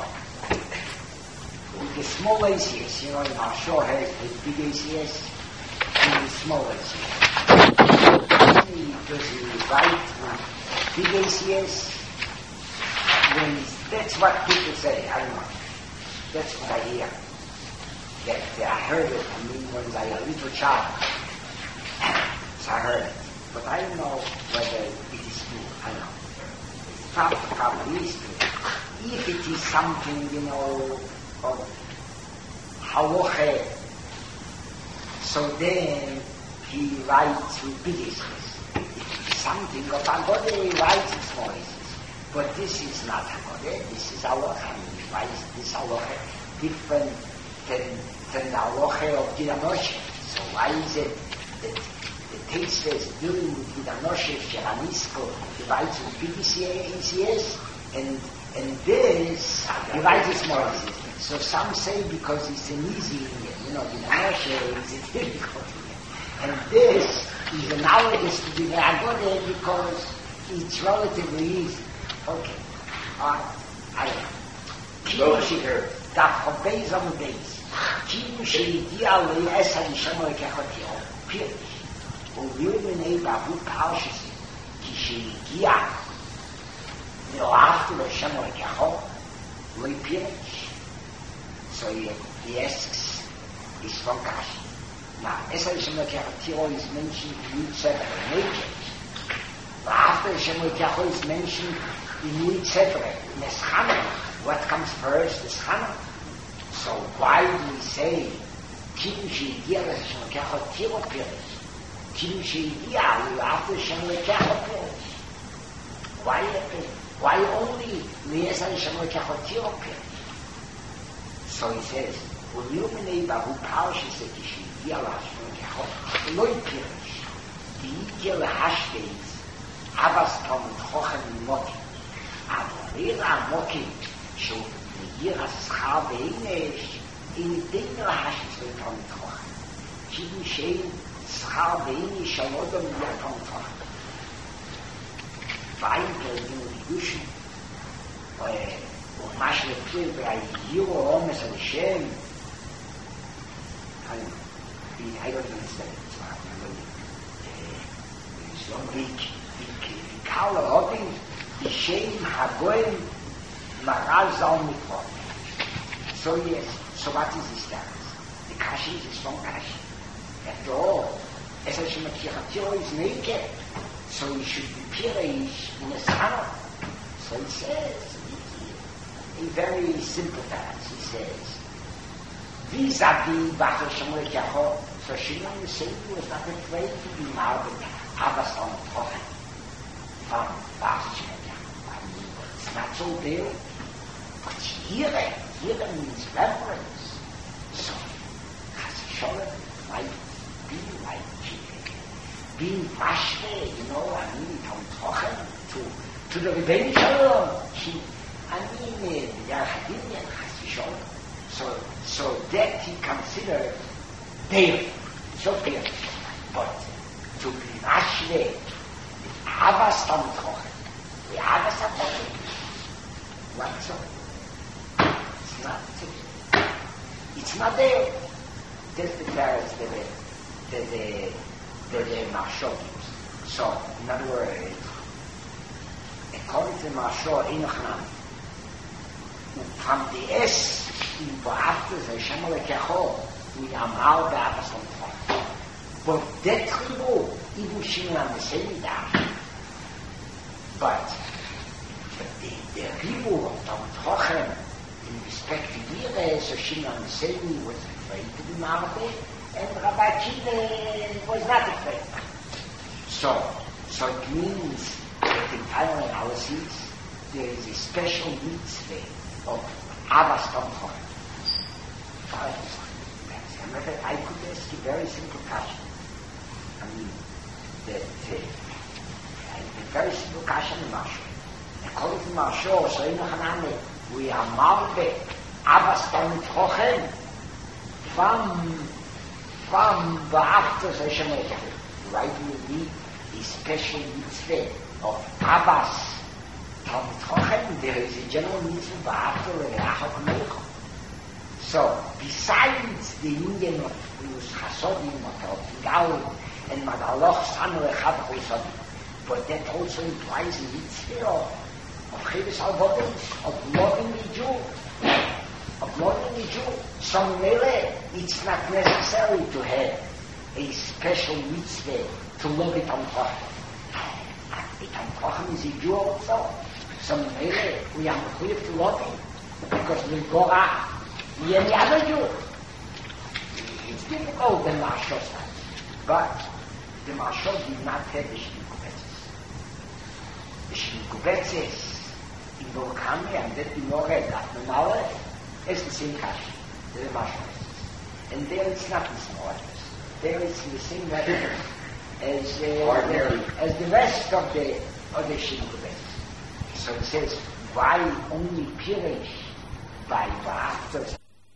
With the small A C S, you know, the Marshal has the big A C S and the small A C S. Does he write with big A C S? When that's what people say, I don't know. That's what I hear. That uh, I heard it, I mean, when I was a little child. So I heard it. But I don't know whether it is true. I don't know. Probably, probably is true. If it is something, you know, of halacha, so then he writes with big issues. If it is something of Agode, he writes with small issues. But this is not Agode, this is halacha. He writes this halacha different than, than the halacha of Gidanoshe. So why is it that the text is dealing with Gidanoshe, Sheranisko, he writes with big issues, and And this divides more easy. So some say because it's an easy, you know, the Moshe is a difficult. And this is analogous to the Agode because it's relatively easy. Okay. Uh, I don't know. Kimushi, Daf Beis on Beis. Kimushi Idia Le'esa Yishamo Ekechotio. Pirish. Uvilmenei Babu Paushisi. Kishi Idia. You know, after the Shemo Ekechot, Lui Pirish. So he, he asks, is from Kashi. Now, Esa Yishamo Ekechotio is mentioned in Yud Sefer, naked. But after the Shemo Ekechot is mentioned in Yud Sefer, in Eschana, what comes first is Chana. So why do we say, Kim Sheidia Shemo Ekechot Tiro Pirish? Kim Sheidia, after the Shemo Ekechot Pirish? Why happen? Why only Liesa Shemo Ekechot Tiro Pirish? So he says, Uliuminei Bahu Paushi said, Sheidia Shemo Ekechot Loi Pirish. The Idia Lahashdeis, Abbas Tom Chochem Moki. Avera Moki. So the year has schar beinish in the dinner hashes with Tom Toch. Kidin shein schar beinish shalodom ya Tom Toch. Weiter in the Guschen, und Maschle Pfeil bei Jiro Omes an Shem. I don't know. I don't understand it. So big, big, Kalle Hobbing, die Shem Hagoyim, Maral Zaum Mikvot. So yes, so what is this dance? The Kashi is from Kashi. After all, as I should make Tiro is naked, so he should be Pirish in a Sana. So he says, a very simple fact. He says, vis-a-vis Bachar Shemur Kachor, so Shimon Yisrael was not afraid to be marveled Abbas on Tochen from Bachar Shemur Kachor. I mean, it's not so big, but here, here means reverence. So, Chassidut might be like being mashme, you know, I mean, from Tochen to, to the Rebbeinu Shalom. She, I mean, Yahadin and Chassidut. So, so that he considered daily, so daily. But to be mashme, the Avas from Tochen, the Avas of Tochen, what's so? It's not, it's not there. This declares the, the, the, the, the Mashal gives. So, in other words, according to Mashal, Enoch from the S, in Ba'after, the Shemar Lekechol, we are mal Ba'afas on Tochen. But that tribu, even Shimon on the same down. But, but the, the tribu of Tochen, in respect to Yireh, so Shimon on the same was afraid to be marveled, and Rabbi Akiva was not afraid. So, so it means that in final analysis, there is a special mitzvah of Avas Tom Tochen. I could ask you a very simple question. I mean, the, the, a very simple question in Mashal. According to Mashal, so in Hanane, we are marveled Avas Tom Tochen from from the after session. Right, you need a special mitzvah of Abbas from Tochen. There is a general mitzvah after the Achak Melech. So, besides the Indian of Chasodim, of Gal, and Madaloch, Sanu Echad Chosodim, but that also implies a mitzvah of of Chivas Al-Bodim, of loving the Jew, of loving the Jew. So, Mele, it's not necessary to have a special mitzvah to love it on Tochen. It on Tochen is a Jew also. So, Mele, we are required to love him, because we go out. We any other Jew. It's difficult, the Mashal says. But the Mashal did not have the Shmikubetzes. The Shmikubetzes in Volkami and that in Mored, that Menale, is the same Kashi, the Mashal. And there it's not the small letters. There it's in the same letter as, uh, the, as the rest of the, of the Shmikubetzes. So it says, why only Pirish by Ba'after?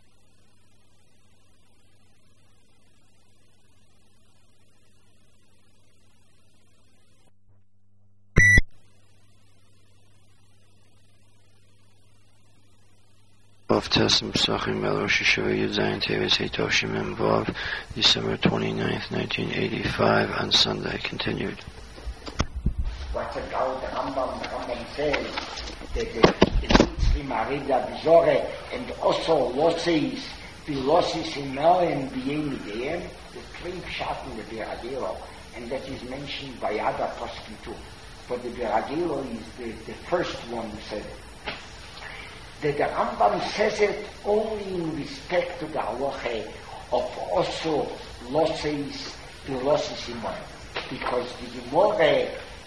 Of Tessim Sachim Rosh Hashanah Yud Zayin Teves Heitov Shemim Vav, December twenty-ninth, nineteen eighty-five, on Sunday, continued. What's it called? The Rambam, the Rambam says that the Mitzri Marida Bizore and also Losses, Losses in Melen B'Yeni Deim, the three pshat in the Biragelo, and that is mentioned by other poskim too. But the Biragelo is the, the first one who said it. That the Rambam says it only in respect to the halacha of also losses, the losses in one. Because the Gemara